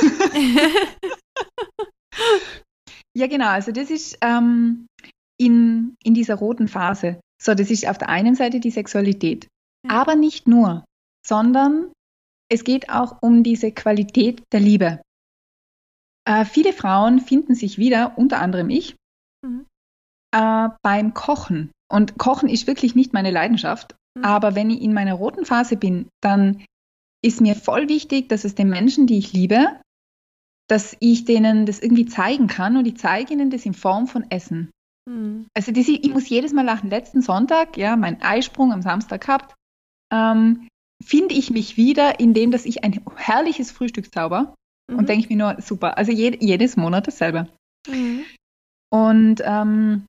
Ja, genau, also das ist ähm, in, in dieser roten Phase. So, das ist auf der einen Seite die Sexualität.
Ja.
Aber nicht nur, sondern es geht auch um diese Qualität der Liebe. Äh, viele Frauen finden sich wieder, unter anderem ich,
Mhm.
äh, beim Kochen. Und Kochen ist wirklich nicht meine Leidenschaft.
Mhm.
Aber wenn ich in meiner roten Phase bin, dann ist mir voll wichtig, dass es den Menschen, die ich liebe, dass ich denen das irgendwie zeigen kann und ich zeige ihnen das in Form von Essen.
Mhm.
Also das, ich muss jedes Mal lachen. Letzten Sonntag, ja, mein Eisprung am Samstag gehabt, ähm, finde ich mich wieder, indem dass ich ein herrliches Frühstück zauber
Mhm.
und denke ich mir nur, super, also je, jedes Monat dasselbe.
Mhm.
Und ähm,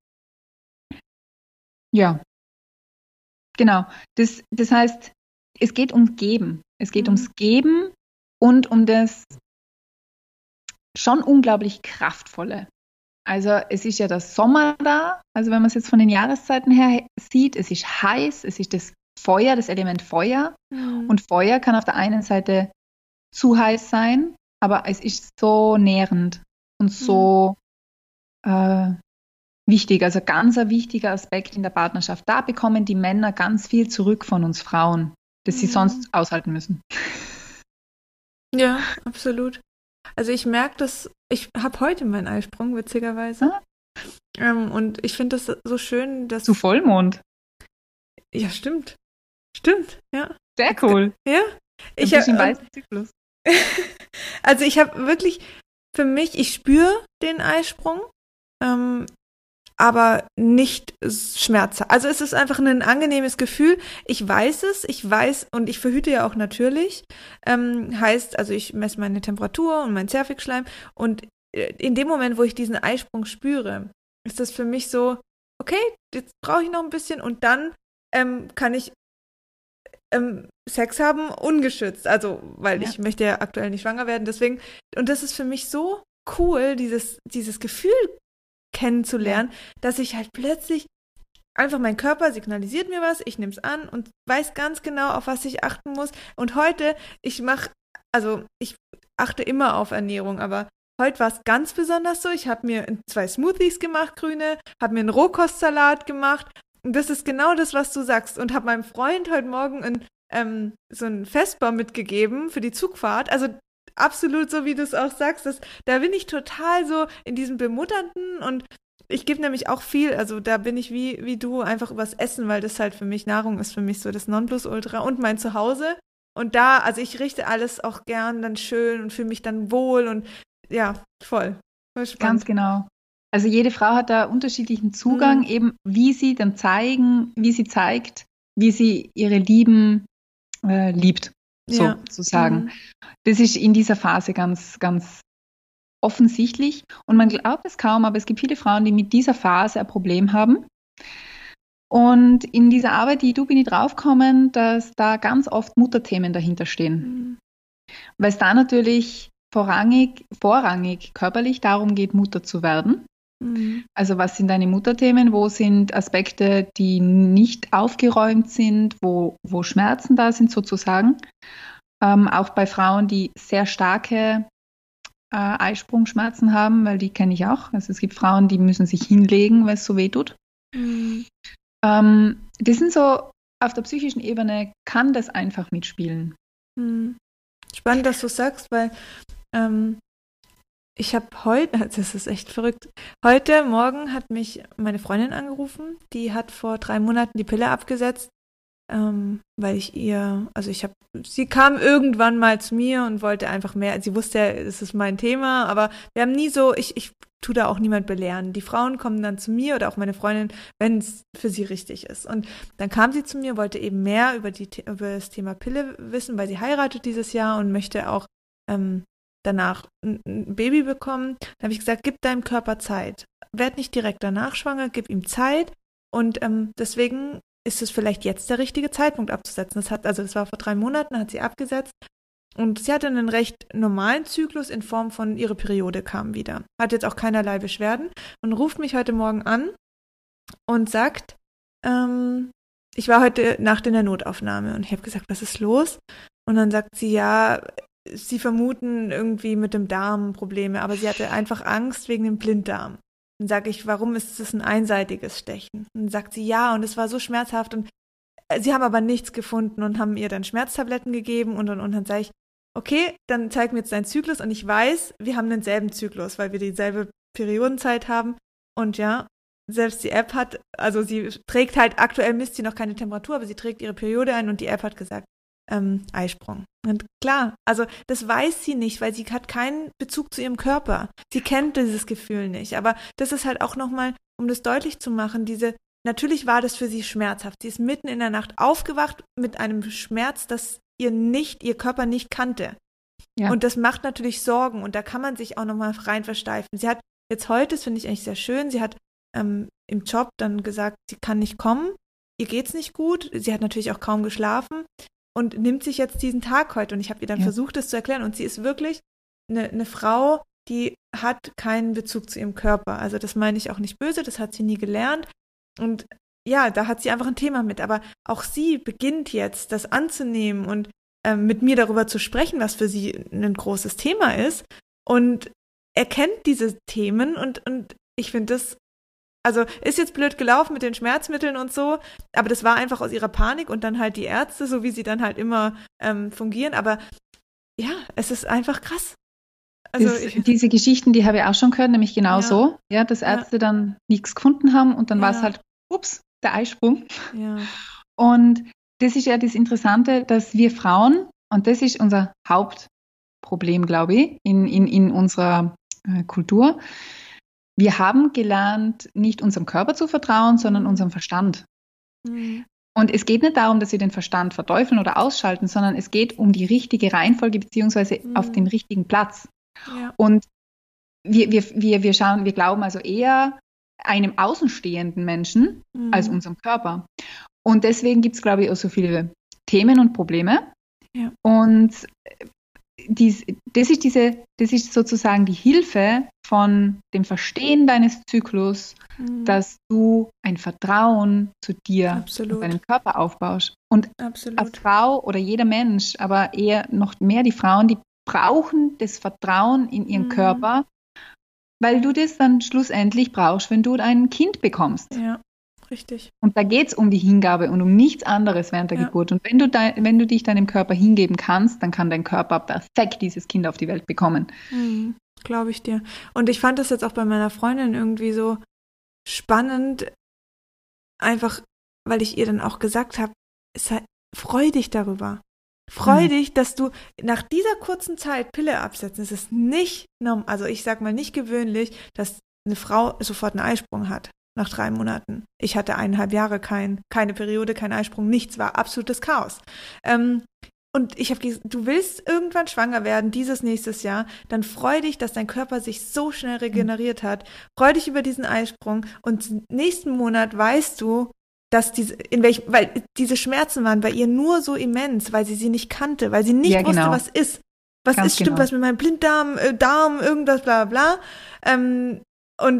ja, genau. Das, das heißt, es geht ums Geben. Es geht
Mhm.
ums Geben und um das schon unglaublich Kraftvolle. Also es ist ja der Sommer da, also wenn man es jetzt von den Jahreszeiten her sieht, es ist heiß, es ist das Feuer, das Element Feuer.
Mhm.
Und Feuer kann auf der einen Seite zu heiß sein, aber es ist so nährend und so äh, wichtig, also ganz ein wichtiger Aspekt in der Partnerschaft. Da bekommen die Männer ganz viel zurück von uns Frauen, das sie
Mhm.
sonst aushalten müssen.
Ja, absolut. Also ich merke das, ich habe heute meinen Eisprung, witzigerweise.
Ah.
Ähm, und ich finde das so schön, dass...
Zu Vollmond.
Ja, stimmt. Stimmt, ja.
Sehr cool.
Ja.
Ich
Ich hab,
im
und,
weißen Zyklus.
also ich habe wirklich, für mich, ich spüre den Eisprung, ähm, aber nicht schmerzhaft. Also es ist einfach ein angenehmes Gefühl. Ich weiß es, ich weiß und ich verhüte ja auch natürlich. Ähm, heißt, also ich messe meine Temperatur und meinen Zervixschleim und in dem Moment, wo ich diesen Eisprung spüre, ist das für mich so, okay, jetzt brauche ich noch ein bisschen und dann ähm, kann ich ähm, Sex haben ungeschützt. Also, weil
Ja.
ich möchte ja aktuell nicht schwanger werden, deswegen, und das ist für mich so cool, dieses, dieses Gefühl kennenzulernen, dass ich halt plötzlich einfach mein Körper signalisiert mir was, ich nehme es an und weiß ganz genau, auf was ich achten muss. Und heute, ich mache, also ich achte immer auf Ernährung, aber heute war es ganz besonders so. Ich habe mir zwei Smoothies gemacht, grüne, habe mir einen Rohkostsalat gemacht und das ist genau das, was du sagst. Und habe meinem Freund heute Morgen ein, ähm, so einen Vesper mitgegeben für die Zugfahrt. Also absolut so, wie du es auch sagst, dass, da bin ich total so in diesem Bemutternden und ich gebe nämlich auch viel, also da bin ich wie, wie du, einfach übers Essen, weil das halt für mich, Nahrung ist für mich so das Nonplusultra und mein Zuhause. Und da, also ich richte alles auch gern dann schön und fühle mich dann wohl und ja, voll. Voll spannend.
Ganz genau. Also jede Frau hat da unterschiedlichen Zugang,
Mhm.
eben wie sie dann zeigen, wie sie zeigt, wie sie ihre Lieben äh, liebt,
Ja.
sozusagen.
Mhm.
Das ist in dieser Phase ganz, ganz offensichtlich. Und man glaubt es kaum, aber es gibt viele Frauen, die mit dieser Phase ein Problem haben. Und in dieser Arbeit, die du bin ich draufgekommen, dass da ganz oft Mutterthemen dahinter stehen.
Mhm.
Weil es da natürlich vorrangig, vorrangig körperlich darum geht, Mutter zu werden.
Mhm.
Also was sind deine Mutterthemen? Wo sind Aspekte, die nicht aufgeräumt sind, wo, wo Schmerzen da sind sozusagen? Ähm, auch bei Frauen, die sehr starke äh, Eisprungschmerzen haben, weil die kenne ich auch. Also es gibt Frauen, die müssen sich hinlegen, weil es so weh tut.
Mhm.
Ähm, das sind so, auf der psychischen Ebene kann das einfach mitspielen.
Mhm. Spannend, dass du sagst, weil ähm, ich habe heute, das ist echt verrückt, heute Morgen hat mich meine Freundin angerufen, die hat vor drei Monaten die Pille abgesetzt, ähm, weil ich ihr, also ich habe, sie kam irgendwann mal zu mir und wollte einfach mehr, sie wusste ja, es ist mein Thema, aber wir haben nie so, ich, ich tue da auch niemand belehren. Die Frauen kommen dann zu mir oder auch meine Freundin, wenn es für sie richtig ist. Und dann kam sie zu mir, wollte eben mehr über, die, über das Thema Pille wissen, weil sie heiratet dieses Jahr und möchte auch ähm, danach ein, ein Baby bekommen. Da habe ich gesagt, gib deinem Körper Zeit. Werd nicht direkt danach schwanger, gib ihm Zeit. Und ähm, deswegen ist es vielleicht jetzt der richtige Zeitpunkt abzusetzen. Das hat, also das war vor drei Monaten, hat sie abgesetzt. Und sie hatte einen recht normalen Zyklus in Form von, ihre Periode kam wieder. Hat jetzt auch keinerlei Beschwerden und ruft mich heute Morgen an und sagt, ähm, ich war heute Nacht in der Notaufnahme und ich habe gesagt, was ist los? Und dann sagt sie, ja, sie vermuten irgendwie mit dem Darm Probleme, aber sie hatte einfach Angst wegen dem Blinddarm. Dann sage ich, warum ist es ein einseitiges Stechen? Und dann sagt sie, ja, und es war so schmerzhaft und sie haben aber nichts gefunden und haben ihr dann Schmerztabletten gegeben und, und, und dann sage ich, okay, dann zeig mir jetzt deinen Zyklus und ich weiß, wir haben denselben Zyklus, weil wir dieselbe Periodenzeit haben und ja, selbst die App hat, also sie trägt halt, aktuell misst sie noch keine Temperatur, aber sie trägt ihre Periode ein und die App hat gesagt, ähm, Eisprung. Und klar, also das weiß sie nicht, weil sie hat keinen Bezug zu ihrem Körper. Sie kennt dieses Gefühl nicht, aber das ist halt auch nochmal, um das deutlich zu machen, diese, natürlich war das für sie schmerzhaft. Sie ist mitten in der Nacht aufgewacht mit einem Schmerz, das ihr nicht, ihr Körper nicht kannte. Ja. Und das macht natürlich Sorgen und da kann man sich auch nochmal rein versteifen. Sie hat jetzt heute, das finde ich eigentlich sehr schön, sie hat ähm, im Job dann gesagt, sie kann nicht kommen, ihr geht's nicht gut, sie hat natürlich auch kaum geschlafen und nimmt sich jetzt diesen Tag heute und ich habe ihr dann ja. versucht, das zu erklären und sie ist wirklich eine, eine Frau, die hat keinen Bezug zu ihrem Körper. Also das meine ich auch nicht böse, das hat sie nie gelernt und ja, da hat sie einfach ein Thema mit, aber auch sie beginnt jetzt, das anzunehmen und ähm, mit mir darüber zu sprechen, was für sie ein großes Thema ist und erkennt diese Themen und, und ich finde das, also ist jetzt blöd gelaufen mit den Schmerzmitteln und so, aber das war einfach aus ihrer Panik und dann halt die Ärzte, so wie sie dann halt immer ähm, fungieren, aber ja, es ist einfach krass.
Also das, ich, diese Geschichten, die habe ich auch schon gehört, nämlich genau ja. so, ja, dass Ärzte ja. dann nichts gefunden haben und dann ja. war es halt, ups, der Eisprung.
Ja.
Und das ist ja das Interessante, dass wir Frauen, und das ist unser Hauptproblem, glaube ich, in, in, in unserer äh, Kultur, wir haben gelernt, nicht unserem Körper zu vertrauen, sondern unserem Verstand.
Mhm.
Und es geht nicht darum, dass wir den Verstand verteufeln oder ausschalten, sondern es geht um die richtige Reihenfolge beziehungsweise mhm. auf den richtigen Platz.
Ja.
Und wir, wir, wir, wir schauen, wir glauben also eher einem außenstehenden Menschen mhm. als unserem Körper. Und deswegen gibt es, glaube ich, auch so viele Themen und Probleme.
Ja.
Und dies, das, ist diese, das ist sozusagen die Hilfe von dem Verstehen deines Zyklus, mhm. dass du ein Vertrauen zu dir
Absolut.
und deinem Körper aufbaust. Und
Absolut.
eine Frau oder jeder Mensch, aber eher noch mehr die Frauen, die brauchen das Vertrauen in ihren mhm. Körper, weil du das dann schlussendlich brauchst, wenn du ein Kind bekommst.
Ja, richtig.
Und da geht es um die Hingabe und um nichts anderes während der
ja.
Geburt. Und wenn du, de- wenn du dich deinem Körper hingeben kannst, dann kann dein Körper perfekt dieses Kind auf die Welt bekommen.
Mhm, glaube ich dir. Und ich fand das jetzt auch bei meiner Freundin irgendwie so spannend, einfach, weil ich ihr dann auch gesagt habe, sei, freu dich darüber. Freu mhm. dich, dass du nach dieser kurzen Zeit Pille absetzen. Es ist nicht normal, also ich sag mal nicht gewöhnlich, dass eine Frau sofort einen Eisprung hat nach drei Monaten. Ich hatte eineinhalb Jahre kein, keine Periode, kein Eisprung, nichts, war absolutes Chaos. Ähm, und ich habe gesagt, du willst irgendwann schwanger werden, dieses nächstes Jahr, dann freu dich, dass dein Körper sich so schnell regeneriert hat. Freu dich über diesen Eisprung und nächsten Monat weißt du, dass diese, in welch, weil diese Schmerzen waren bei ihr nur so immens, weil sie sie nicht kannte, weil sie nicht
ja,
wusste,
genau.
was ist. Was
Ganz
ist, stimmt
genau.
was mit meinem Blinddarm, äh, Darm, irgendwas, bla bla. Ähm, und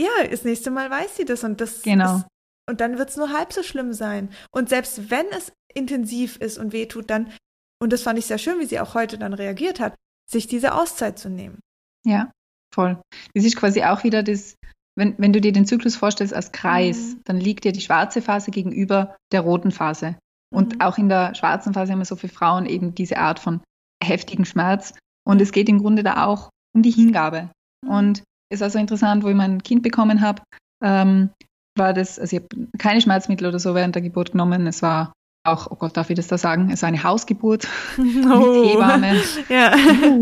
Ja, das nächste Mal weiß sie das und das
Genau.
ist, und dann wird es nur halb so schlimm sein. Und selbst wenn es intensiv ist und wehtut, dann, und das fand ich sehr schön, wie sie auch heute dann reagiert hat, sich diese Auszeit zu nehmen.
Ja, voll. Das ist quasi auch wieder das, wenn, wenn du dir den Zyklus vorstellst als Kreis,
Mhm.
dann liegt dir die schwarze Phase gegenüber der roten Phase. Und
Mhm.
auch in der schwarzen Phase haben wir so für Frauen eben diese Art von heftigen Schmerz. Und
Ja.
es geht im Grunde da auch um die Hingabe.
Mhm.
Und es ist also interessant, wo ich mein Kind bekommen habe, ähm, war das, also ich habe keine Schmerzmittel oder so während der Geburt genommen. Es war auch, oh Gott, darf ich das da sagen? Es war eine Hausgeburt mit
Oh.
Hebamme.
Ja.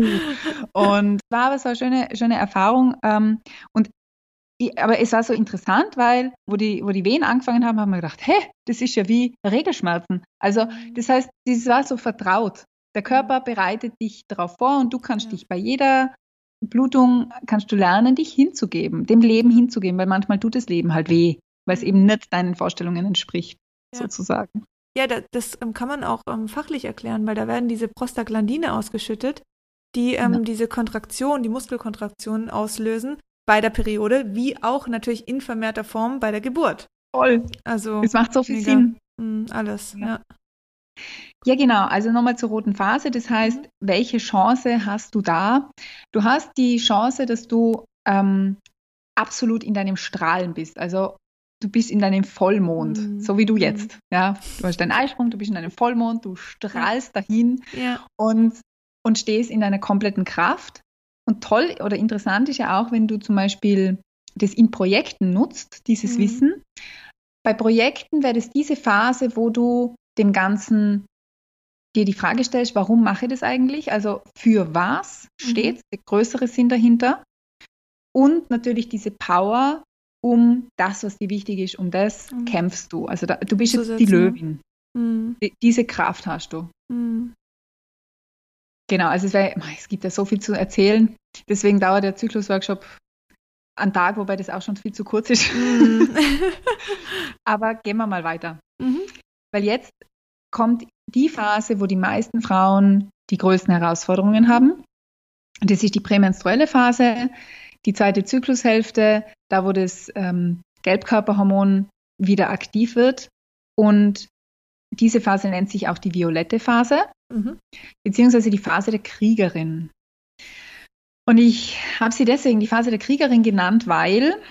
Und war aber so eine schöne, schöne Erfahrung. Ähm, und ich, aber es war so interessant, weil, wo die, wo die Wehen angefangen haben, haben wir gedacht, hä, das ist ja wie Regelschmerzen. Also, das heißt, das war so vertraut. Der Körper bereitet dich darauf vor und du kannst
Ja.
dich bei jeder Blutung, kannst du lernen, dich hinzugeben, dem Leben hinzugeben, weil manchmal tut das Leben halt weh, weil es
Mhm.
eben nicht deinen Vorstellungen entspricht,
Ja.
sozusagen.
Ja, das, das ähm, kann man auch ähm, fachlich erklären, weil da werden diese Prostaglandine ausgeschüttet, die ähm,
Genau.
diese Kontraktion, die Muskelkontraktion auslösen bei der Periode, wie auch natürlich in vermehrter Form bei der Geburt.
Toll.
Also
Es macht so viel
mega.
Sinn.
Mhm, alles,
Ja.
ja.
Ja, genau. Also nochmal zur roten Phase. Das heißt,
Mhm.
welche Chance hast du da? Du hast die Chance, dass du ähm, absolut in deinem Strahlen bist. Also du bist in deinem Vollmond,
Mhm.
so wie du
Mhm.
jetzt. Ja, du hast deinen Eisprung, du bist in deinem Vollmond, du strahlst dahin
Ja.
und, und stehst in deiner kompletten Kraft. Und toll oder interessant ist ja auch, wenn du zum Beispiel das in Projekten nutzt, dieses
Mhm.
Wissen. Bei Projekten wäre das diese Phase, wo du dem Ganzen dir die Frage stellst, warum mache ich das eigentlich? Also für was steht
Mhm.
der größere Sinn dahinter? Und natürlich diese Power, um das, was dir wichtig ist, um das
Mhm.
kämpfst du. Also da, du bist jetzt die
Umzusetzen, ne?
Löwin.
Mhm.
Die, diese Kraft hast du.
Mhm.
Genau, also es, wär, es gibt ja so viel zu erzählen. Deswegen dauert der Zyklusworkshop einen Tag, wobei das auch schon viel zu kurz ist.
Mhm.
Aber gehen wir mal weiter.
Mhm.
Weil jetzt kommt die Phase, wo die meisten Frauen die größten Herausforderungen haben. Das ist die prämenstruelle Phase, die zweite Zyklushälfte, da wo das ähm, Gelbkörperhormon wieder aktiv wird. Und diese Phase nennt sich auch die violette Phase,
Mhm.
beziehungsweise die Phase der Kriegerin. Und ich habe sie deswegen die Phase der Kriegerin genannt, weil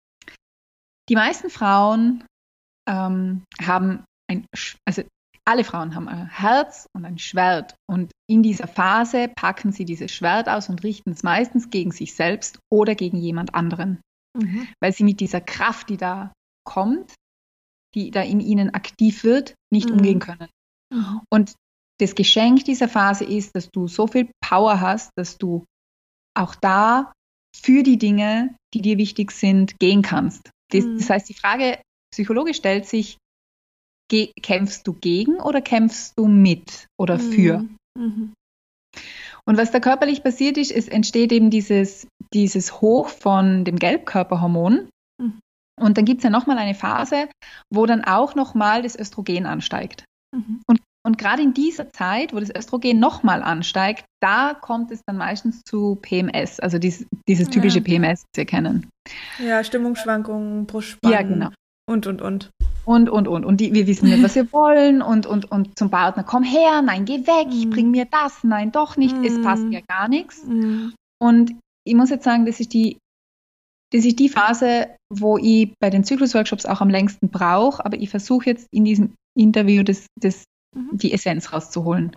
die meisten Frauen ähm, haben ein, also alle Frauen haben ein Herz und ein Schwert. Und in dieser Phase packen sie dieses Schwert aus und richten es meistens gegen sich selbst oder gegen jemand anderen.
Mhm.
Weil sie mit dieser Kraft, die da kommt, die da in ihnen aktiv wird, nicht
Mhm.
umgehen können.
Mhm.
Und das Geschenk dieser Phase ist, dass du so viel Power hast, dass du auch da für die Dinge, die dir wichtig sind, gehen kannst. Das,
Mhm.
das heißt, die Frage psychologisch stellt sich, ge- kämpfst du gegen oder kämpfst du mit oder für?
Mhm.
Und was da körperlich passiert ist, es entsteht eben dieses, dieses Hoch von dem Gelbkörperhormon.
Mhm.
Und dann gibt es ja nochmal eine Phase, wo dann auch nochmal das Östrogen ansteigt.
Mhm.
Und, und gerade in dieser Zeit, wo das Östrogen nochmal ansteigt, da kommt es dann meistens zu P M S, also dies, dieses typische
Ja.
P M S, das wir kennen.
Ja, Stimmungsschwankungen, Brustspannen
Ja, genau.
und, und, und.
Und, und, und. Und die, wir wissen nicht, was wir wollen. Und, und, und zum Partner, komm her, nein, geh weg,
Mhm.
bring mir das, nein, doch nicht, es passt
Mhm.
ja gar nichts.
Mhm.
Und ich muss jetzt sagen, das ist die, das ist die Phase, wo ich bei den Zyklusworkshops auch am längsten brauche, aber ich versuche jetzt in diesem Interview das, das,
Mhm.
die Essenz rauszuholen.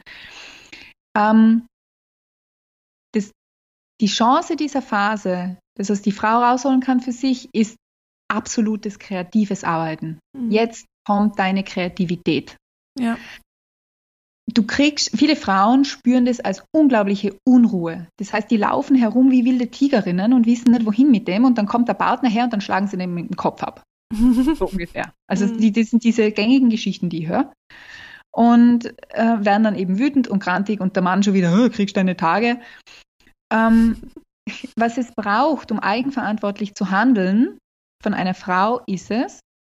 Ähm, das, die Chance dieser Phase, dass was die Frau rausholen kann für sich, ist absolutes kreatives Arbeiten.
Mhm.
Jetzt kommt deine Kreativität.
Ja.
Du kriegst, viele Frauen spüren das als unglaubliche Unruhe. Das heißt, die laufen herum wie wilde Tigerinnen und wissen nicht, wohin mit dem. Und dann kommt der Partner her und dann schlagen sie den mit dem Kopf ab. So ungefähr. Also
Mhm.
die, das sind diese gängigen Geschichten, die ich höre. Und äh, werden dann eben wütend und grantig und der Mann schon wieder, oh, kriegst deine Tage. Ähm, was es braucht, um eigenverantwortlich zu handeln von einer Frau, ist es,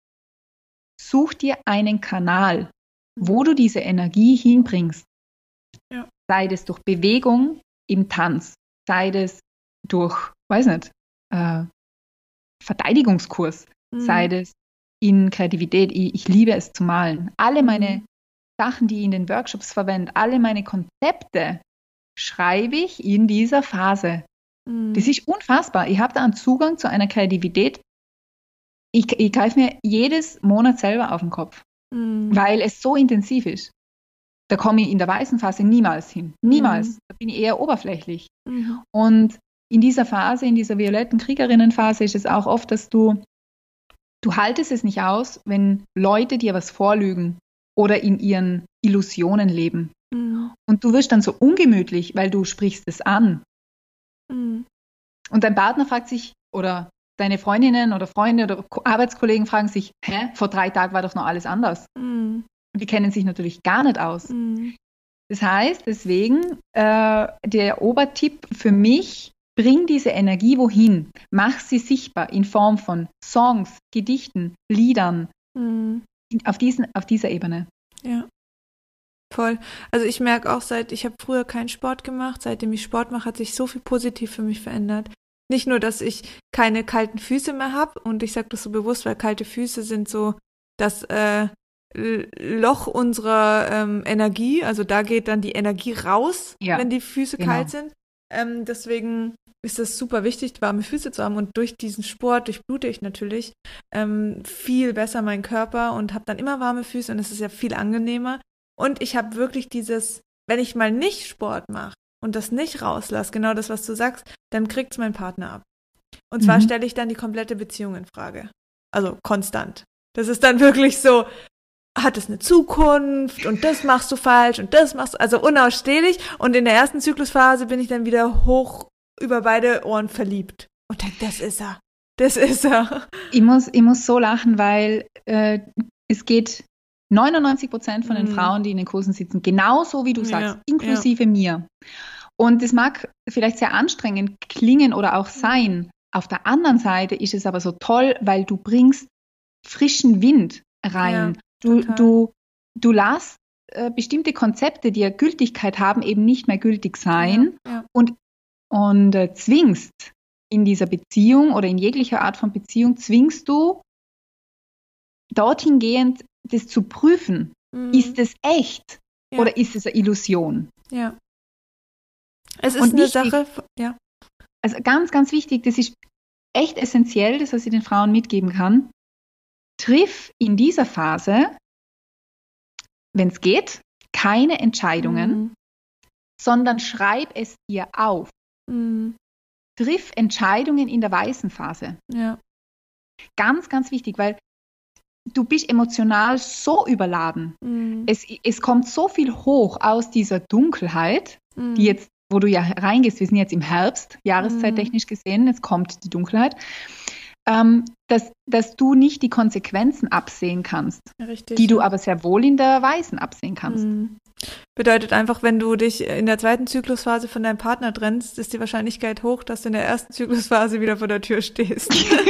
such dir einen Kanal, wo du diese Energie hinbringst.
Ja.
Sei das durch Bewegung im Tanz, sei das durch, weiß nicht, äh, Verteidigungskurs, mhm. sei das in Kreativität. Ich, ich liebe es zu malen. Alle meine mhm. Sachen, die ich in den Workshops verwende, alle meine Konzepte schreibe ich in dieser Phase. Mhm. Das ist unfassbar. Ich habe da einen Zugang zu einer Kreativität. Ich, ich greife mir jedes Monat selber auf den Kopf, mhm. weil es so intensiv ist. Da komme ich in der weißen Phase niemals hin. Niemals. Mhm. Da bin ich eher oberflächlich. Mhm. Und in dieser Phase, in dieser violetten Kriegerinnenphase ist es auch oft, dass du, du haltest es nicht aus, wenn Leute dir was vorlügen oder in ihren Illusionen leben. Mhm. Und du wirst dann so ungemütlich, weil du sprichst es an. Mhm. Und dein Partner fragt sich, oder deine Freundinnen oder Freunde oder Arbeitskollegen fragen sich, hä, vor drei Tagen war doch noch alles anders. Mhm. Und die kennen sich natürlich gar nicht aus. Mhm. Das heißt, deswegen äh, der Obertipp für mich, bring diese Energie wohin, mach sie sichtbar in Form von Songs, Gedichten, Liedern, mhm. auf, diesen, auf dieser Ebene.
Ja, voll. Also ich merke auch, seit ich habe früher keinen Sport gemacht, seitdem ich Sport mache, hat sich so viel positiv für mich verändert. Nicht nur, dass ich keine kalten Füße mehr habe, und ich sage das so bewusst, weil kalte Füße sind so das äh, Loch unserer ähm, Energie, also da geht dann die Energie raus, ja, wenn die Füße genau. kalt sind. Ähm, deswegen ist es super wichtig, warme Füße zu haben, und durch diesen Sport durchblute ich natürlich ähm, viel besser meinen Körper und habe dann immer warme Füße, und es ist ja viel angenehmer. Und ich habe wirklich dieses, wenn ich mal nicht Sport mache und das nicht rauslasse, genau das, was du sagst, dann kriegt's mein Partner ab. Und zwar mhm. stelle ich dann die komplette Beziehung in Frage. Also konstant. Das ist dann wirklich so, hat es eine Zukunft und das machst du falsch und das machst du, also unausstehlich. Und in der ersten Zyklusphase bin ich dann wieder hoch über beide Ohren verliebt und denke, das ist er, das ist er.
Ich muss, ich muss so lachen, weil äh, es geht neunundneunzig Prozent von den mm. Frauen, die in den Kursen sitzen, genauso wie du sagst, ja, inklusive ja. mir. Und das mag vielleicht sehr anstrengend klingen oder auch sein. Auf der anderen Seite ist es aber so toll, weil du bringst frischen Wind rein. Ja. Du, du, du lässt äh, bestimmte Konzepte, die ja Gültigkeit haben, eben nicht mehr gültig sein, ja, ja. und, und äh, zwingst in dieser Beziehung oder in jeglicher Art von Beziehung, zwingst du dorthin gehend, das zu prüfen. Mhm. Ist es echt ja. oder ist es eine Illusion?
Ja. Es ist und eine wichtig, Sache, ja.
Also ganz, ganz wichtig, das ist echt essentiell, das, was ich den Frauen mitgeben kann. Triff in dieser Phase, wenn es geht, keine Entscheidungen, mhm. sondern schreib es dir auf. Mhm. Triff Entscheidungen in der weißen Phase.
Ja.
Ganz, ganz wichtig, weil du bist emotional so überladen. Mhm. Es, es kommt so viel hoch aus dieser Dunkelheit, mhm. die jetzt, wo du ja reingehst, wir sind jetzt im Herbst, jahreszeittechnisch gesehen, jetzt kommt die Dunkelheit. Ähm, dass, dass du nicht die Konsequenzen absehen kannst, richtig, die du aber sehr wohl in der Weißen absehen kannst.
Mhm. Bedeutet einfach, wenn du dich in der zweiten Zyklusphase von deinem Partner trennst, ist die Wahrscheinlichkeit hoch, dass du in der ersten Zyklusphase wieder vor der Tür stehst.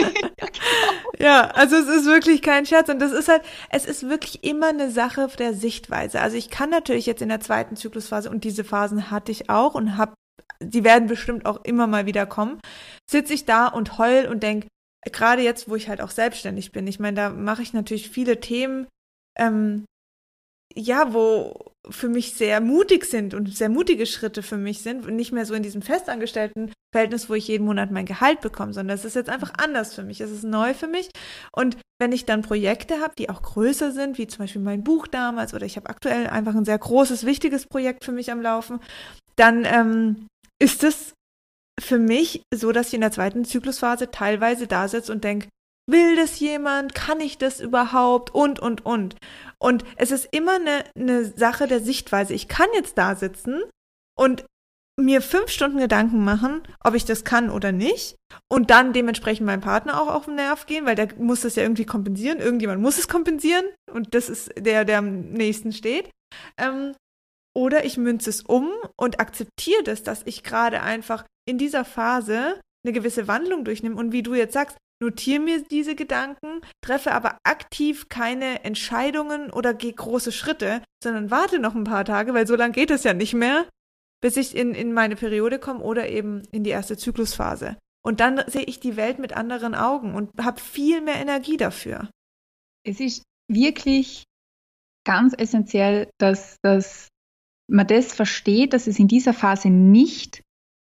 Ja, also es ist wirklich kein Scherz, und das ist halt, es ist wirklich immer eine Sache der Sichtweise. Also ich kann natürlich jetzt in der zweiten Zyklusphase, und diese Phasen hatte ich auch und hab, die werden bestimmt auch immer mal wieder kommen, sitze ich da und heul und denk, gerade jetzt, wo ich halt auch selbstständig bin, ich meine, da mache ich natürlich viele Themen, ähm, ja, wo für mich sehr mutig sind und sehr mutige Schritte für mich sind und nicht mehr so in diesem festangestellten Verhältnis, wo ich jeden Monat mein Gehalt bekomme, sondern es ist jetzt einfach anders für mich, es ist neu für mich. Und wenn ich dann Projekte habe, die auch größer sind, wie zum Beispiel mein Buch damals, oder ich habe aktuell einfach ein sehr großes, wichtiges Projekt für mich am Laufen, dann ähm, ist es für mich so, dass ich in der zweiten Zyklusphase teilweise da sitze und denke, will das jemand? Kann ich das überhaupt? Und, und, und. Und es ist immer eine, eine Sache der Sichtweise. Ich kann jetzt da sitzen und mir fünf Stunden Gedanken machen, ob ich das kann oder nicht, und dann dementsprechend meinem Partner auch auf den Nerv gehen, weil der muss das ja irgendwie kompensieren. Irgendjemand muss es kompensieren, und das ist der, der am nächsten steht. Ähm, oder ich münze es um und akzeptiere das, dass ich gerade einfach in dieser Phase eine gewisse Wandlung durchnehme, und wie du jetzt sagst, notiere mir diese Gedanken, treffe aber aktiv keine Entscheidungen oder gehe große Schritte, sondern warte noch ein paar Tage, weil so lange geht es ja nicht mehr, bis ich in, in meine Periode komme oder eben in die erste Zyklusphase. Und dann sehe ich die Welt mit anderen Augen und habe viel mehr Energie dafür.
Es ist wirklich ganz essentiell, dass, dass man das versteht, dass es in dieser Phase nicht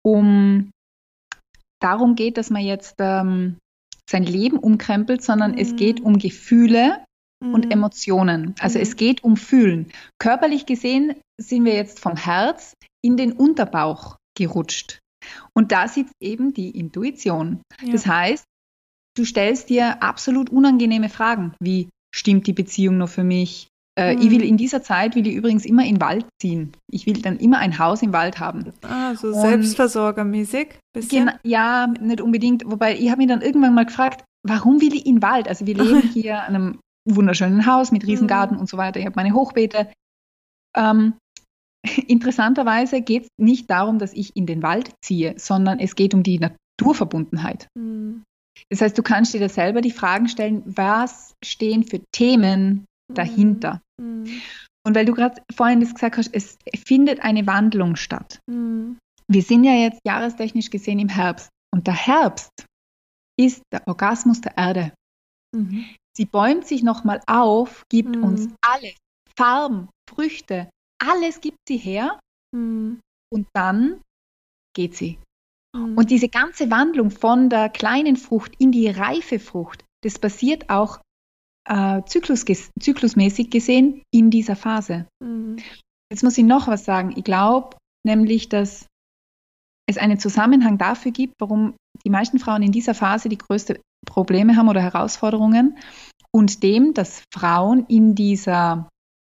um darum geht, dass man jetzt ähm, sein Leben umkrempelt, sondern mm. es geht um Gefühle mm. und Emotionen. Also mm. es geht um Fühlen. Körperlich gesehen sind wir jetzt vom Herz in den Unterbauch gerutscht. Und da sitzt eben die Intuition. Ja. Das heißt, du stellst dir absolut unangenehme Fragen, wie, stimmt die Beziehung noch für mich? Äh, hm. Ich will in dieser Zeit, will ich übrigens immer in den Wald ziehen. Ich will dann immer ein Haus im Wald haben.
Ah, so selbstversorgermäßig?
Gen- ja, nicht unbedingt. Wobei, ich habe mich dann irgendwann mal gefragt, warum will ich in den Wald? Also wir leben hier in einem wunderschönen Haus mit Riesengarten hm. und so weiter. Ich habe meine Hochbeete. Ähm, interessanterweise geht es nicht darum, dass ich in den Wald ziehe, sondern es geht um die Naturverbundenheit. Hm. Das heißt, du kannst dir da selber die Fragen stellen, was stehen für Themen dahinter. Mm. Und weil du gerade vorhin das gesagt hast, es findet eine Wandlung statt. Mm. Wir sind ja jetzt jahrestechnisch gesehen im Herbst. Und der Herbst ist der Orgasmus der Erde. Mm. Sie bäumt sich nochmal auf, gibt mm. uns alles, Farben, Früchte, alles gibt sie her. Mm. Und dann geht sie. Mm. Und diese ganze Wandlung von der kleinen Frucht in die reife Frucht, das passiert auch Äh, Zyklus, zyklusmäßig gesehen in dieser Phase. Mhm. Jetzt muss ich noch was sagen. Ich glaube nämlich, dass es einen Zusammenhang dafür gibt, warum die meisten Frauen in dieser Phase die größten Probleme haben oder Herausforderungen und dem, dass Frauen in dieser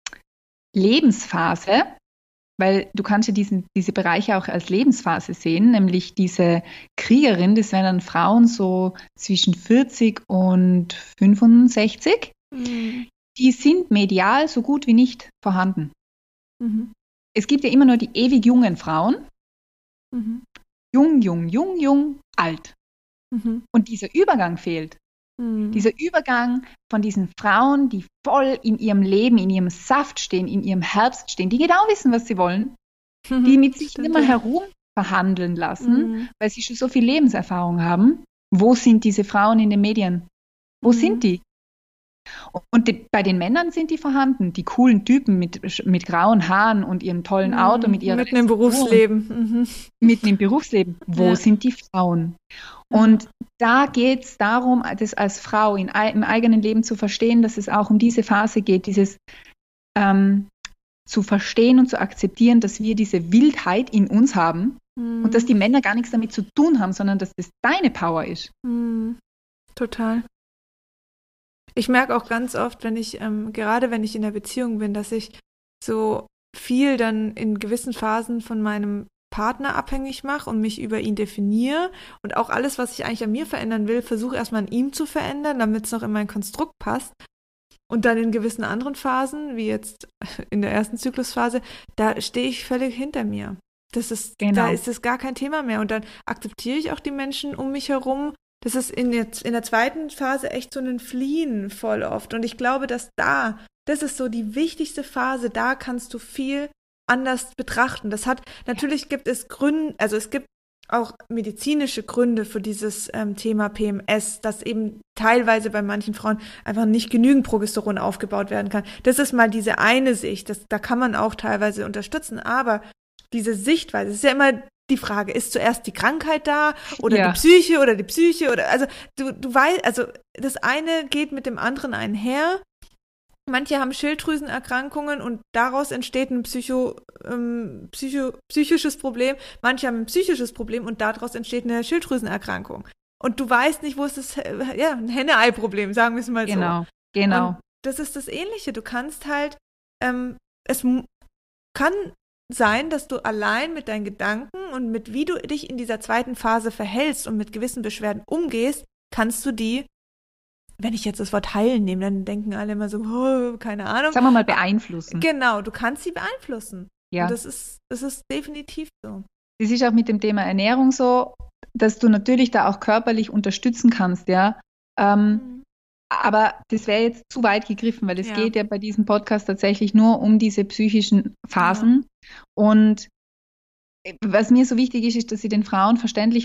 Lebensphase, weil du kannst ja diesen, diese Bereiche auch als Lebensphase sehen, nämlich diese Kriegerin, das wären dann Frauen so zwischen vierzig und fünfundsechzig, mhm. die sind medial so gut wie nicht vorhanden. Mhm. Es gibt ja immer nur die ewig jungen Frauen, mhm. jung, jung, jung, jung, alt. Mhm. Und dieser Übergang fehlt. Mhm. Dieser Übergang von diesen Frauen, die voll in ihrem Leben, in ihrem Saft stehen, in ihrem Herbst stehen, die genau wissen, was sie wollen, mhm. die mit sich nicht mehr herum verhandeln lassen, mhm. weil sie schon so viel Lebenserfahrung haben. Wo sind diese Frauen in den Medien? Wo mhm. sind die? Und die, bei den Männern sind die vorhanden, die coolen Typen mit, mit grauen Haaren und ihrem tollen Auto, mit ihrer
mitten im Berufsleben. Mhm.
Mitten im Berufsleben. Wo ja. sind die Frauen? Und da geht es darum, das als Frau in, im eigenen Leben zu verstehen, dass es auch um diese Phase geht, dieses ähm, zu verstehen und zu akzeptieren, dass wir diese Wildheit in uns haben mhm. und dass die Männer gar nichts damit zu tun haben, sondern dass das deine Power ist.
Mhm. Total. Ich merke auch ganz oft, wenn ich, ähm, gerade wenn ich in der Beziehung bin, dass ich so viel dann in gewissen Phasen von meinem Partner abhängig mache und mich über ihn definiere und auch alles, was ich eigentlich an mir verändern will, versuche erstmal an ihm zu verändern, damit es noch in mein Konstrukt passt. Und dann in gewissen anderen Phasen, wie jetzt in der ersten Zyklusphase, da stehe ich völlig hinter mir. Das ist, genau. Da ist es gar kein Thema mehr. Und dann akzeptiere ich auch die Menschen um mich herum. Das ist in der, in der zweiten Phase echt so ein Fliehen voll oft. Und ich glaube, dass da, das ist so die wichtigste Phase, da kannst du viel anders betrachten. Das hat, natürlich gibt es Gründe, also es gibt auch medizinische Gründe für dieses ähm, Thema P M S, dass eben teilweise bei manchen Frauen einfach nicht genügend Progesteron aufgebaut werden kann. Das ist mal diese eine Sicht, das, da kann man auch teilweise unterstützen, aber diese Sichtweise, es ist ja immer die Frage, ist zuerst die Krankheit da oder ja. die Psyche oder die Psyche oder, also du, du weißt, also das eine geht mit dem anderen einher. Manche haben Schilddrüsenerkrankungen und daraus entsteht ein Psycho, ähm, Psycho, psychisches Problem. Manche haben ein psychisches Problem und daraus entsteht eine Schilddrüsenerkrankung. Und du weißt nicht, wo ist das, ja, ein Henne-Ei-Problem, sagen wir es mal so.
Genau, genau.
Und das ist das Ähnliche. Du kannst halt, ähm, es m- kann sein, dass du allein mit deinen Gedanken und mit wie du dich in dieser zweiten Phase verhältst und mit gewissen Beschwerden umgehst, kannst du die, wenn ich jetzt das Wort heilen nehme, dann denken alle immer so, oh, keine Ahnung.
Sagen wir mal beeinflussen.
Genau, du kannst sie beeinflussen.
Ja.
Und das ist, das ist definitiv so.
Das ist auch mit dem Thema Ernährung so, dass du natürlich da auch körperlich unterstützen kannst, ja. Ähm, mhm. Aber das wäre jetzt zu weit gegriffen, weil es ja. geht ja bei diesem Podcast tatsächlich nur um diese psychischen Phasen. Ja. Und was mir so wichtig ist, ist, dass ich den Frauen verständlich mache,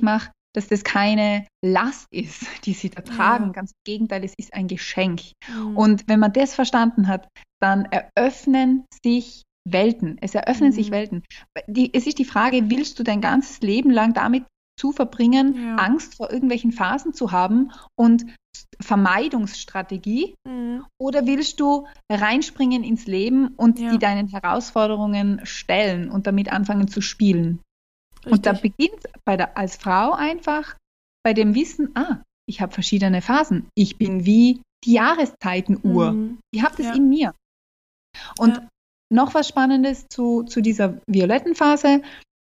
dass das keine Last ist, die sie da tragen.
Ja.
Ganz im Gegenteil, es ist ein Geschenk.
Mhm.
Und wenn man das verstanden hat, dann eröffnen sich Welten. Es eröffnen
Mhm.
sich Welten. Die, es ist die Frage, willst du dein ganzes Leben lang damit zu verbringen,
Ja.
Angst vor irgendwelchen Phasen zu haben und Vermeidungsstrategie?
Mhm.
Oder willst du reinspringen ins Leben und
Ja.
die deinen Herausforderungen stellen und damit anfangen zu spielen? Und da
Richtig.
beginnt bei der, als Frau einfach bei dem Wissen, ah, ich habe verschiedene Phasen. Ich bin wie die Jahreszeitenuhr.
Mhm.
Ich habe das
Ja.
in mir. Und
Ja.
noch was Spannendes zu, zu dieser violetten Phase,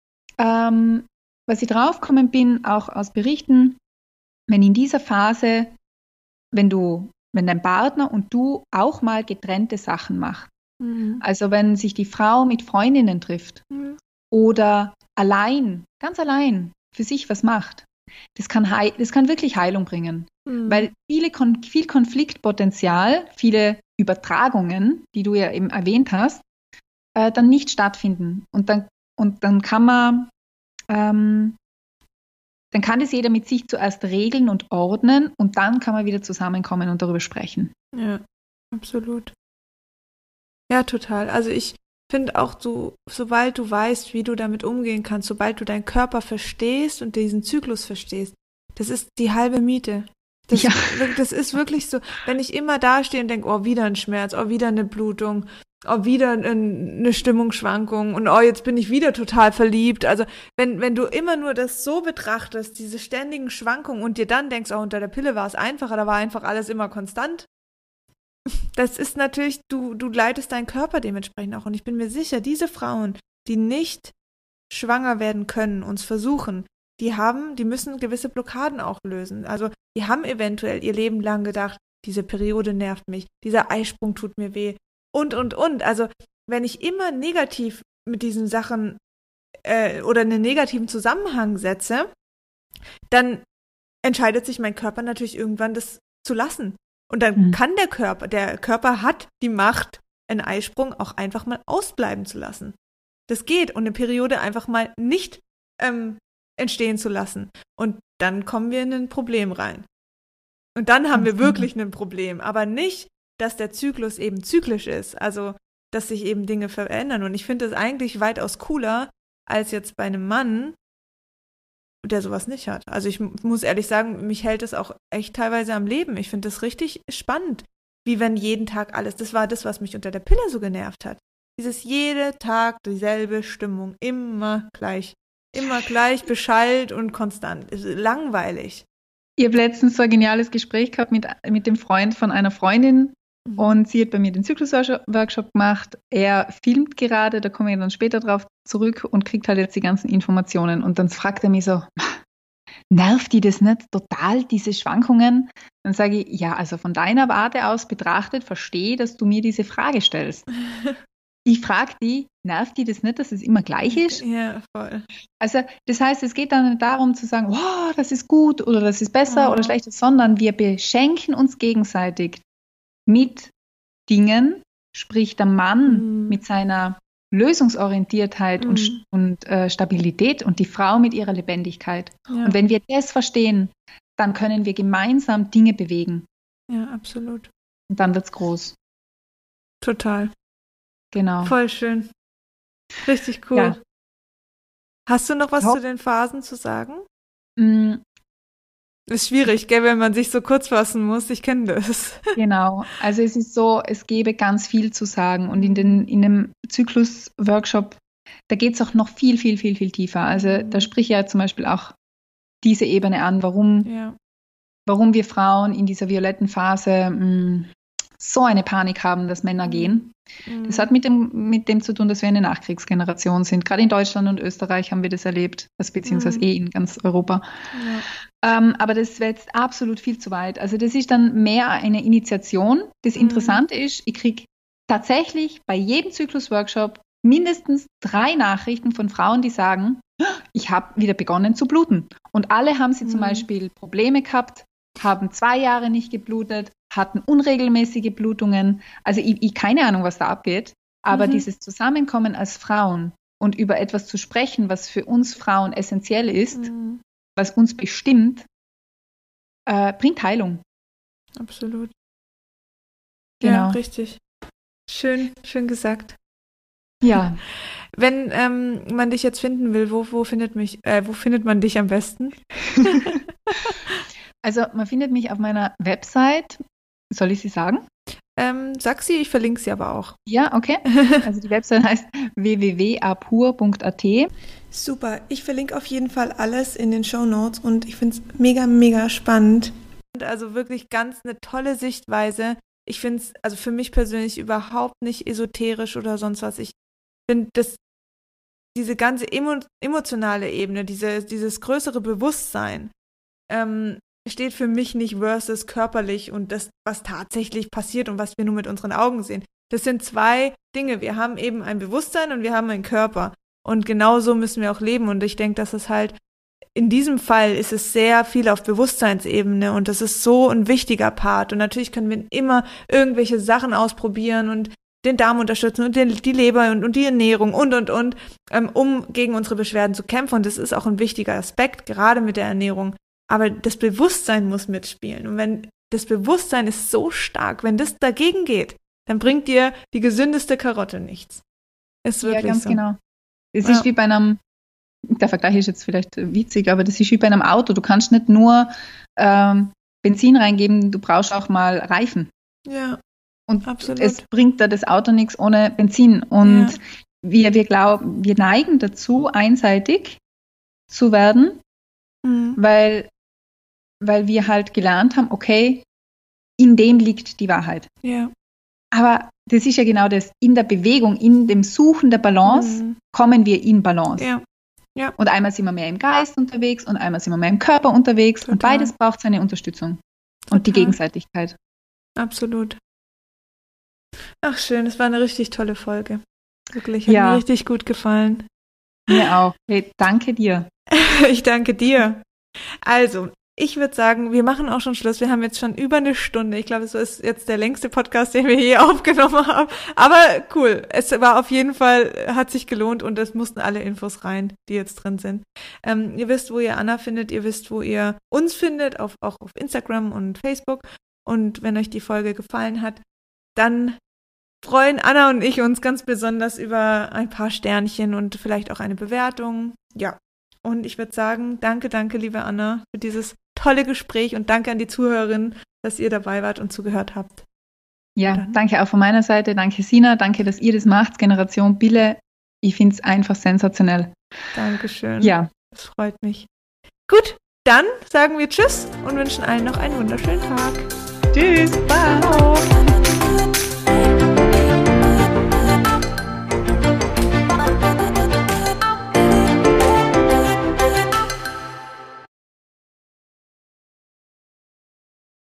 ähm, was ich draufgekommen bin, auch aus Berichten, wenn in dieser Phase, wenn du, wenn dein Partner und du auch mal getrennte Sachen macht,
Mhm.
also wenn sich die Frau mit Freundinnen trifft
Mhm.
oder allein, ganz allein für sich was macht, das kann, hei- das kann wirklich Heilung bringen.
Mhm.
Weil viele Kon- viel Konfliktpotenzial, viele Übertragungen, die du ja eben erwähnt hast, äh, dann nicht stattfinden. Und dann, und dann kann man, ähm, dann kann das jeder mit sich zuerst regeln und ordnen und dann kann man wieder zusammenkommen und darüber sprechen.
Ja, absolut. Ja, total. Also ich finde auch, du, sobald du weißt, wie du damit umgehen kannst, sobald du deinen Körper verstehst und diesen Zyklus verstehst, das ist die halbe Miete. Das,
Ja.
das ist wirklich so, wenn ich immer dastehe und denke, oh, wieder ein Schmerz, oh, wieder eine Blutung, oh, wieder ein, eine Stimmungsschwankung und oh, jetzt bin ich wieder total verliebt. Also wenn, wenn du immer nur das so betrachtest, diese ständigen Schwankungen und dir dann denkst, oh, unter der Pille war es einfacher, da war einfach alles immer konstant. Das ist natürlich, du, du leitest deinen Körper dementsprechend auch. Und ich bin mir sicher, diese Frauen, die nicht schwanger werden können, uns versuchen, die haben, die müssen gewisse Blockaden auch lösen. Also die haben eventuell ihr Leben lang gedacht, diese Periode nervt mich, dieser Eisprung tut mir weh und, und, und. Also wenn ich immer negativ mit diesen Sachen äh, oder einen negativen Zusammenhang setze, dann entscheidet sich mein Körper natürlich irgendwann, das zu lassen. Und dann
Mhm.
kann der Körper, der Körper hat die Macht, einen Eisprung auch einfach mal ausbleiben zu lassen. Das geht und eine Periode einfach mal nicht ähm, entstehen zu lassen. Und dann kommen wir in ein Problem rein. Und dann haben wir
Ganz genau.
wirklich ein Problem. Aber nicht, dass der Zyklus eben zyklisch ist. Also, dass sich eben Dinge verändern. Und ich finde es eigentlich weitaus cooler, als jetzt bei einem Mann, der sowas nicht hat. Also ich m- muss ehrlich sagen, mich hält es auch echt teilweise am Leben. Ich finde das richtig spannend, wie wenn jeden Tag alles, das war das, was mich unter der Pille so genervt hat. Dieses jede Tag dieselbe Stimmung, immer gleich, immer gleich beschallt und konstant. Ist langweilig.
Ich habe letztens so ein geniales Gespräch gehabt mit, mit dem Freund von einer Freundin und sie hat bei mir den Zyklus-Workshop gemacht. Er filmt gerade, da komme ich dann später drauf zurück und kriegt halt jetzt die ganzen Informationen. Und dann fragt er mich so, nervt die das nicht total, diese Schwankungen? Dann sage ich, ja, also von deiner Warte aus betrachtet, verstehe, dass du mir diese Frage stellst. Ich frage die, nervt die das nicht, dass es immer gleich ist?
Ja, voll.
Also das heißt, es geht dann nicht darum zu sagen, wow, das ist gut oder das ist besser
Oh.
oder schlechter, sondern wir beschenken uns gegenseitig mit Dingen, sprich der Mann
Mhm.
mit seiner Lösungsorientiertheit und,
Mhm.
und äh, Stabilität und die Frau mit ihrer Lebendigkeit.
Ja,
Und wenn wir das verstehen, dann können wir gemeinsam Dinge bewegen
ja, absolut.
und dann wird's groß.
Total.
Genau.
Voll schön. Richtig cool.
Ja.
Hast du noch was
Ja.
zu den Phasen zu sagen?
Mm,
Ist schwierig, gell, wenn man sich so kurz fassen muss. Ich kenne das.
Genau, also es ist so, es gäbe ganz viel zu sagen und in, den, in dem Zyklus-Workshop, da geht es auch noch viel, viel, viel, viel tiefer. Also da sprich ich ja zum Beispiel auch diese Ebene an, warum,
Ja.
warum wir Frauen in dieser violetten Phase mh, so eine Panik haben, dass Männer gehen.
Mhm.
Das hat mit dem, mit dem zu tun, dass wir eine Nachkriegsgeneration sind. Gerade in Deutschland und Österreich haben wir das erlebt, also beziehungsweise
Mhm.
eh in ganz Europa.
Ja.
Ähm, aber das wäre jetzt absolut viel zu weit. Also das ist dann mehr eine Initiation. Das
Mhm.
Interessante ist, ich kriege tatsächlich bei jedem Zyklus-Workshop mindestens drei Nachrichten von Frauen, die sagen, ich habe wieder begonnen zu bluten. Und alle haben sie zum
Mhm.
Beispiel Probleme gehabt, haben zwei Jahre nicht geblutet, hatten unregelmäßige Blutungen. Also ich, ich keine Ahnung, was da abgeht. Aber
Mhm.
dieses Zusammenkommen als Frauen und über etwas zu sprechen, was für uns Frauen essentiell ist,
Mhm.
was uns bestimmt, äh, bringt Heilung.
Absolut.
Genau.
Ja, richtig. Schön, schön gesagt.
Ja.
Wenn ähm, man dich jetzt finden will, wo, wo findet mich, äh, wo findet man dich am besten?
Also man findet mich auf meiner Website. Soll ich sie sagen?
Ähm, sag sie, ich verlinke sie aber auch.
Ja, okay. Also die Website heißt w w w punkt a p u r punkt a t.
Super, ich verlinke auf jeden Fall alles in den Shownotes und ich finde es mega, mega spannend. Also wirklich ganz eine tolle Sichtweise. Ich finde es, also für mich persönlich überhaupt nicht esoterisch oder sonst was. Ich finde, dass diese ganze emo- emotionale Ebene, diese, dieses größere Bewusstsein, ähm, steht für mich nicht versus körperlich und das, was tatsächlich passiert und was wir nur mit unseren Augen sehen. Das sind zwei Dinge. Wir haben eben ein Bewusstsein und wir haben einen Körper. Und genauso müssen wir auch leben. Und ich denke, dass es halt, in diesem Fall ist es sehr viel auf Bewusstseinsebene und das ist so ein wichtiger Part. Und natürlich können wir immer irgendwelche Sachen ausprobieren und den Darm unterstützen und den, die Leber und, und die Ernährung und, und, und, ähm, um gegen unsere Beschwerden zu kämpfen. Und das ist auch ein wichtiger Aspekt, gerade mit der Ernährung. Aber das Bewusstsein muss mitspielen. Und wenn das Bewusstsein ist so stark, wenn das dagegen geht, dann bringt dir die gesündeste Karotte nichts. Ist wirklich
ja, ganz
so.
genau. Es
Ja.
ist wie bei einem, der Vergleich ist jetzt vielleicht witzig, aber das ist wie bei einem Auto. Du kannst nicht nur ähm, Benzin reingeben, du brauchst auch mal Reifen.
Ja,
Und
absolut.
es bringt da das Auto nichts ohne Benzin. Und
Ja.
wir, wir glauben, wir neigen dazu, einseitig zu werden,
Mhm.
weil, weil wir halt gelernt haben, okay, in dem liegt die Wahrheit.
Ja.
Aber das ist ja genau das, in der Bewegung, in dem Suchen der Balance,
Mhm.
kommen wir in Balance.
Ja.
Und einmal sind wir mehr im Geist unterwegs und einmal sind wir mehr im Körper unterwegs.
Total.
Und beides braucht seine Unterstützung und die
Total.
Gegenseitigkeit.
Absolut. Ach schön, es war eine richtig tolle Folge. Wirklich, hat
Ja.
mir richtig gut gefallen.
Mir auch. Hey, danke dir.
Ich danke dir. Also, ich würde sagen, wir machen auch schon Schluss. Wir haben jetzt schon über eine Stunde. Ich glaube, es ist jetzt der längste Podcast, den wir je aufgenommen haben. Aber cool. Es war auf jeden Fall, hat sich gelohnt und es mussten alle Infos rein, die jetzt drin sind. Ähm, ihr wisst, wo ihr Anna findet. Ihr wisst, wo ihr uns findet, auf, auch auf Instagram und Facebook. Und wenn euch die Folge gefallen hat, dann freuen Anna und ich uns ganz besonders über ein paar Sternchen und vielleicht auch eine Bewertung. Ja. Und ich würde sagen, danke, danke, liebe Anna, für dieses tolle Gespräch und danke an die Zuhörerinnen, dass ihr dabei wart und zugehört habt.
Ja,
Dann.
danke auch von meiner Seite. Danke, Sina. Danke, dass ihr das macht. Generation Bille. Ich finde es einfach sensationell.
Dankeschön.
Ja.
Das freut mich. Gut, dann sagen wir Tschüss und wünschen allen noch einen wunderschönen Tag.
Tschüss. Bye.
Ciao.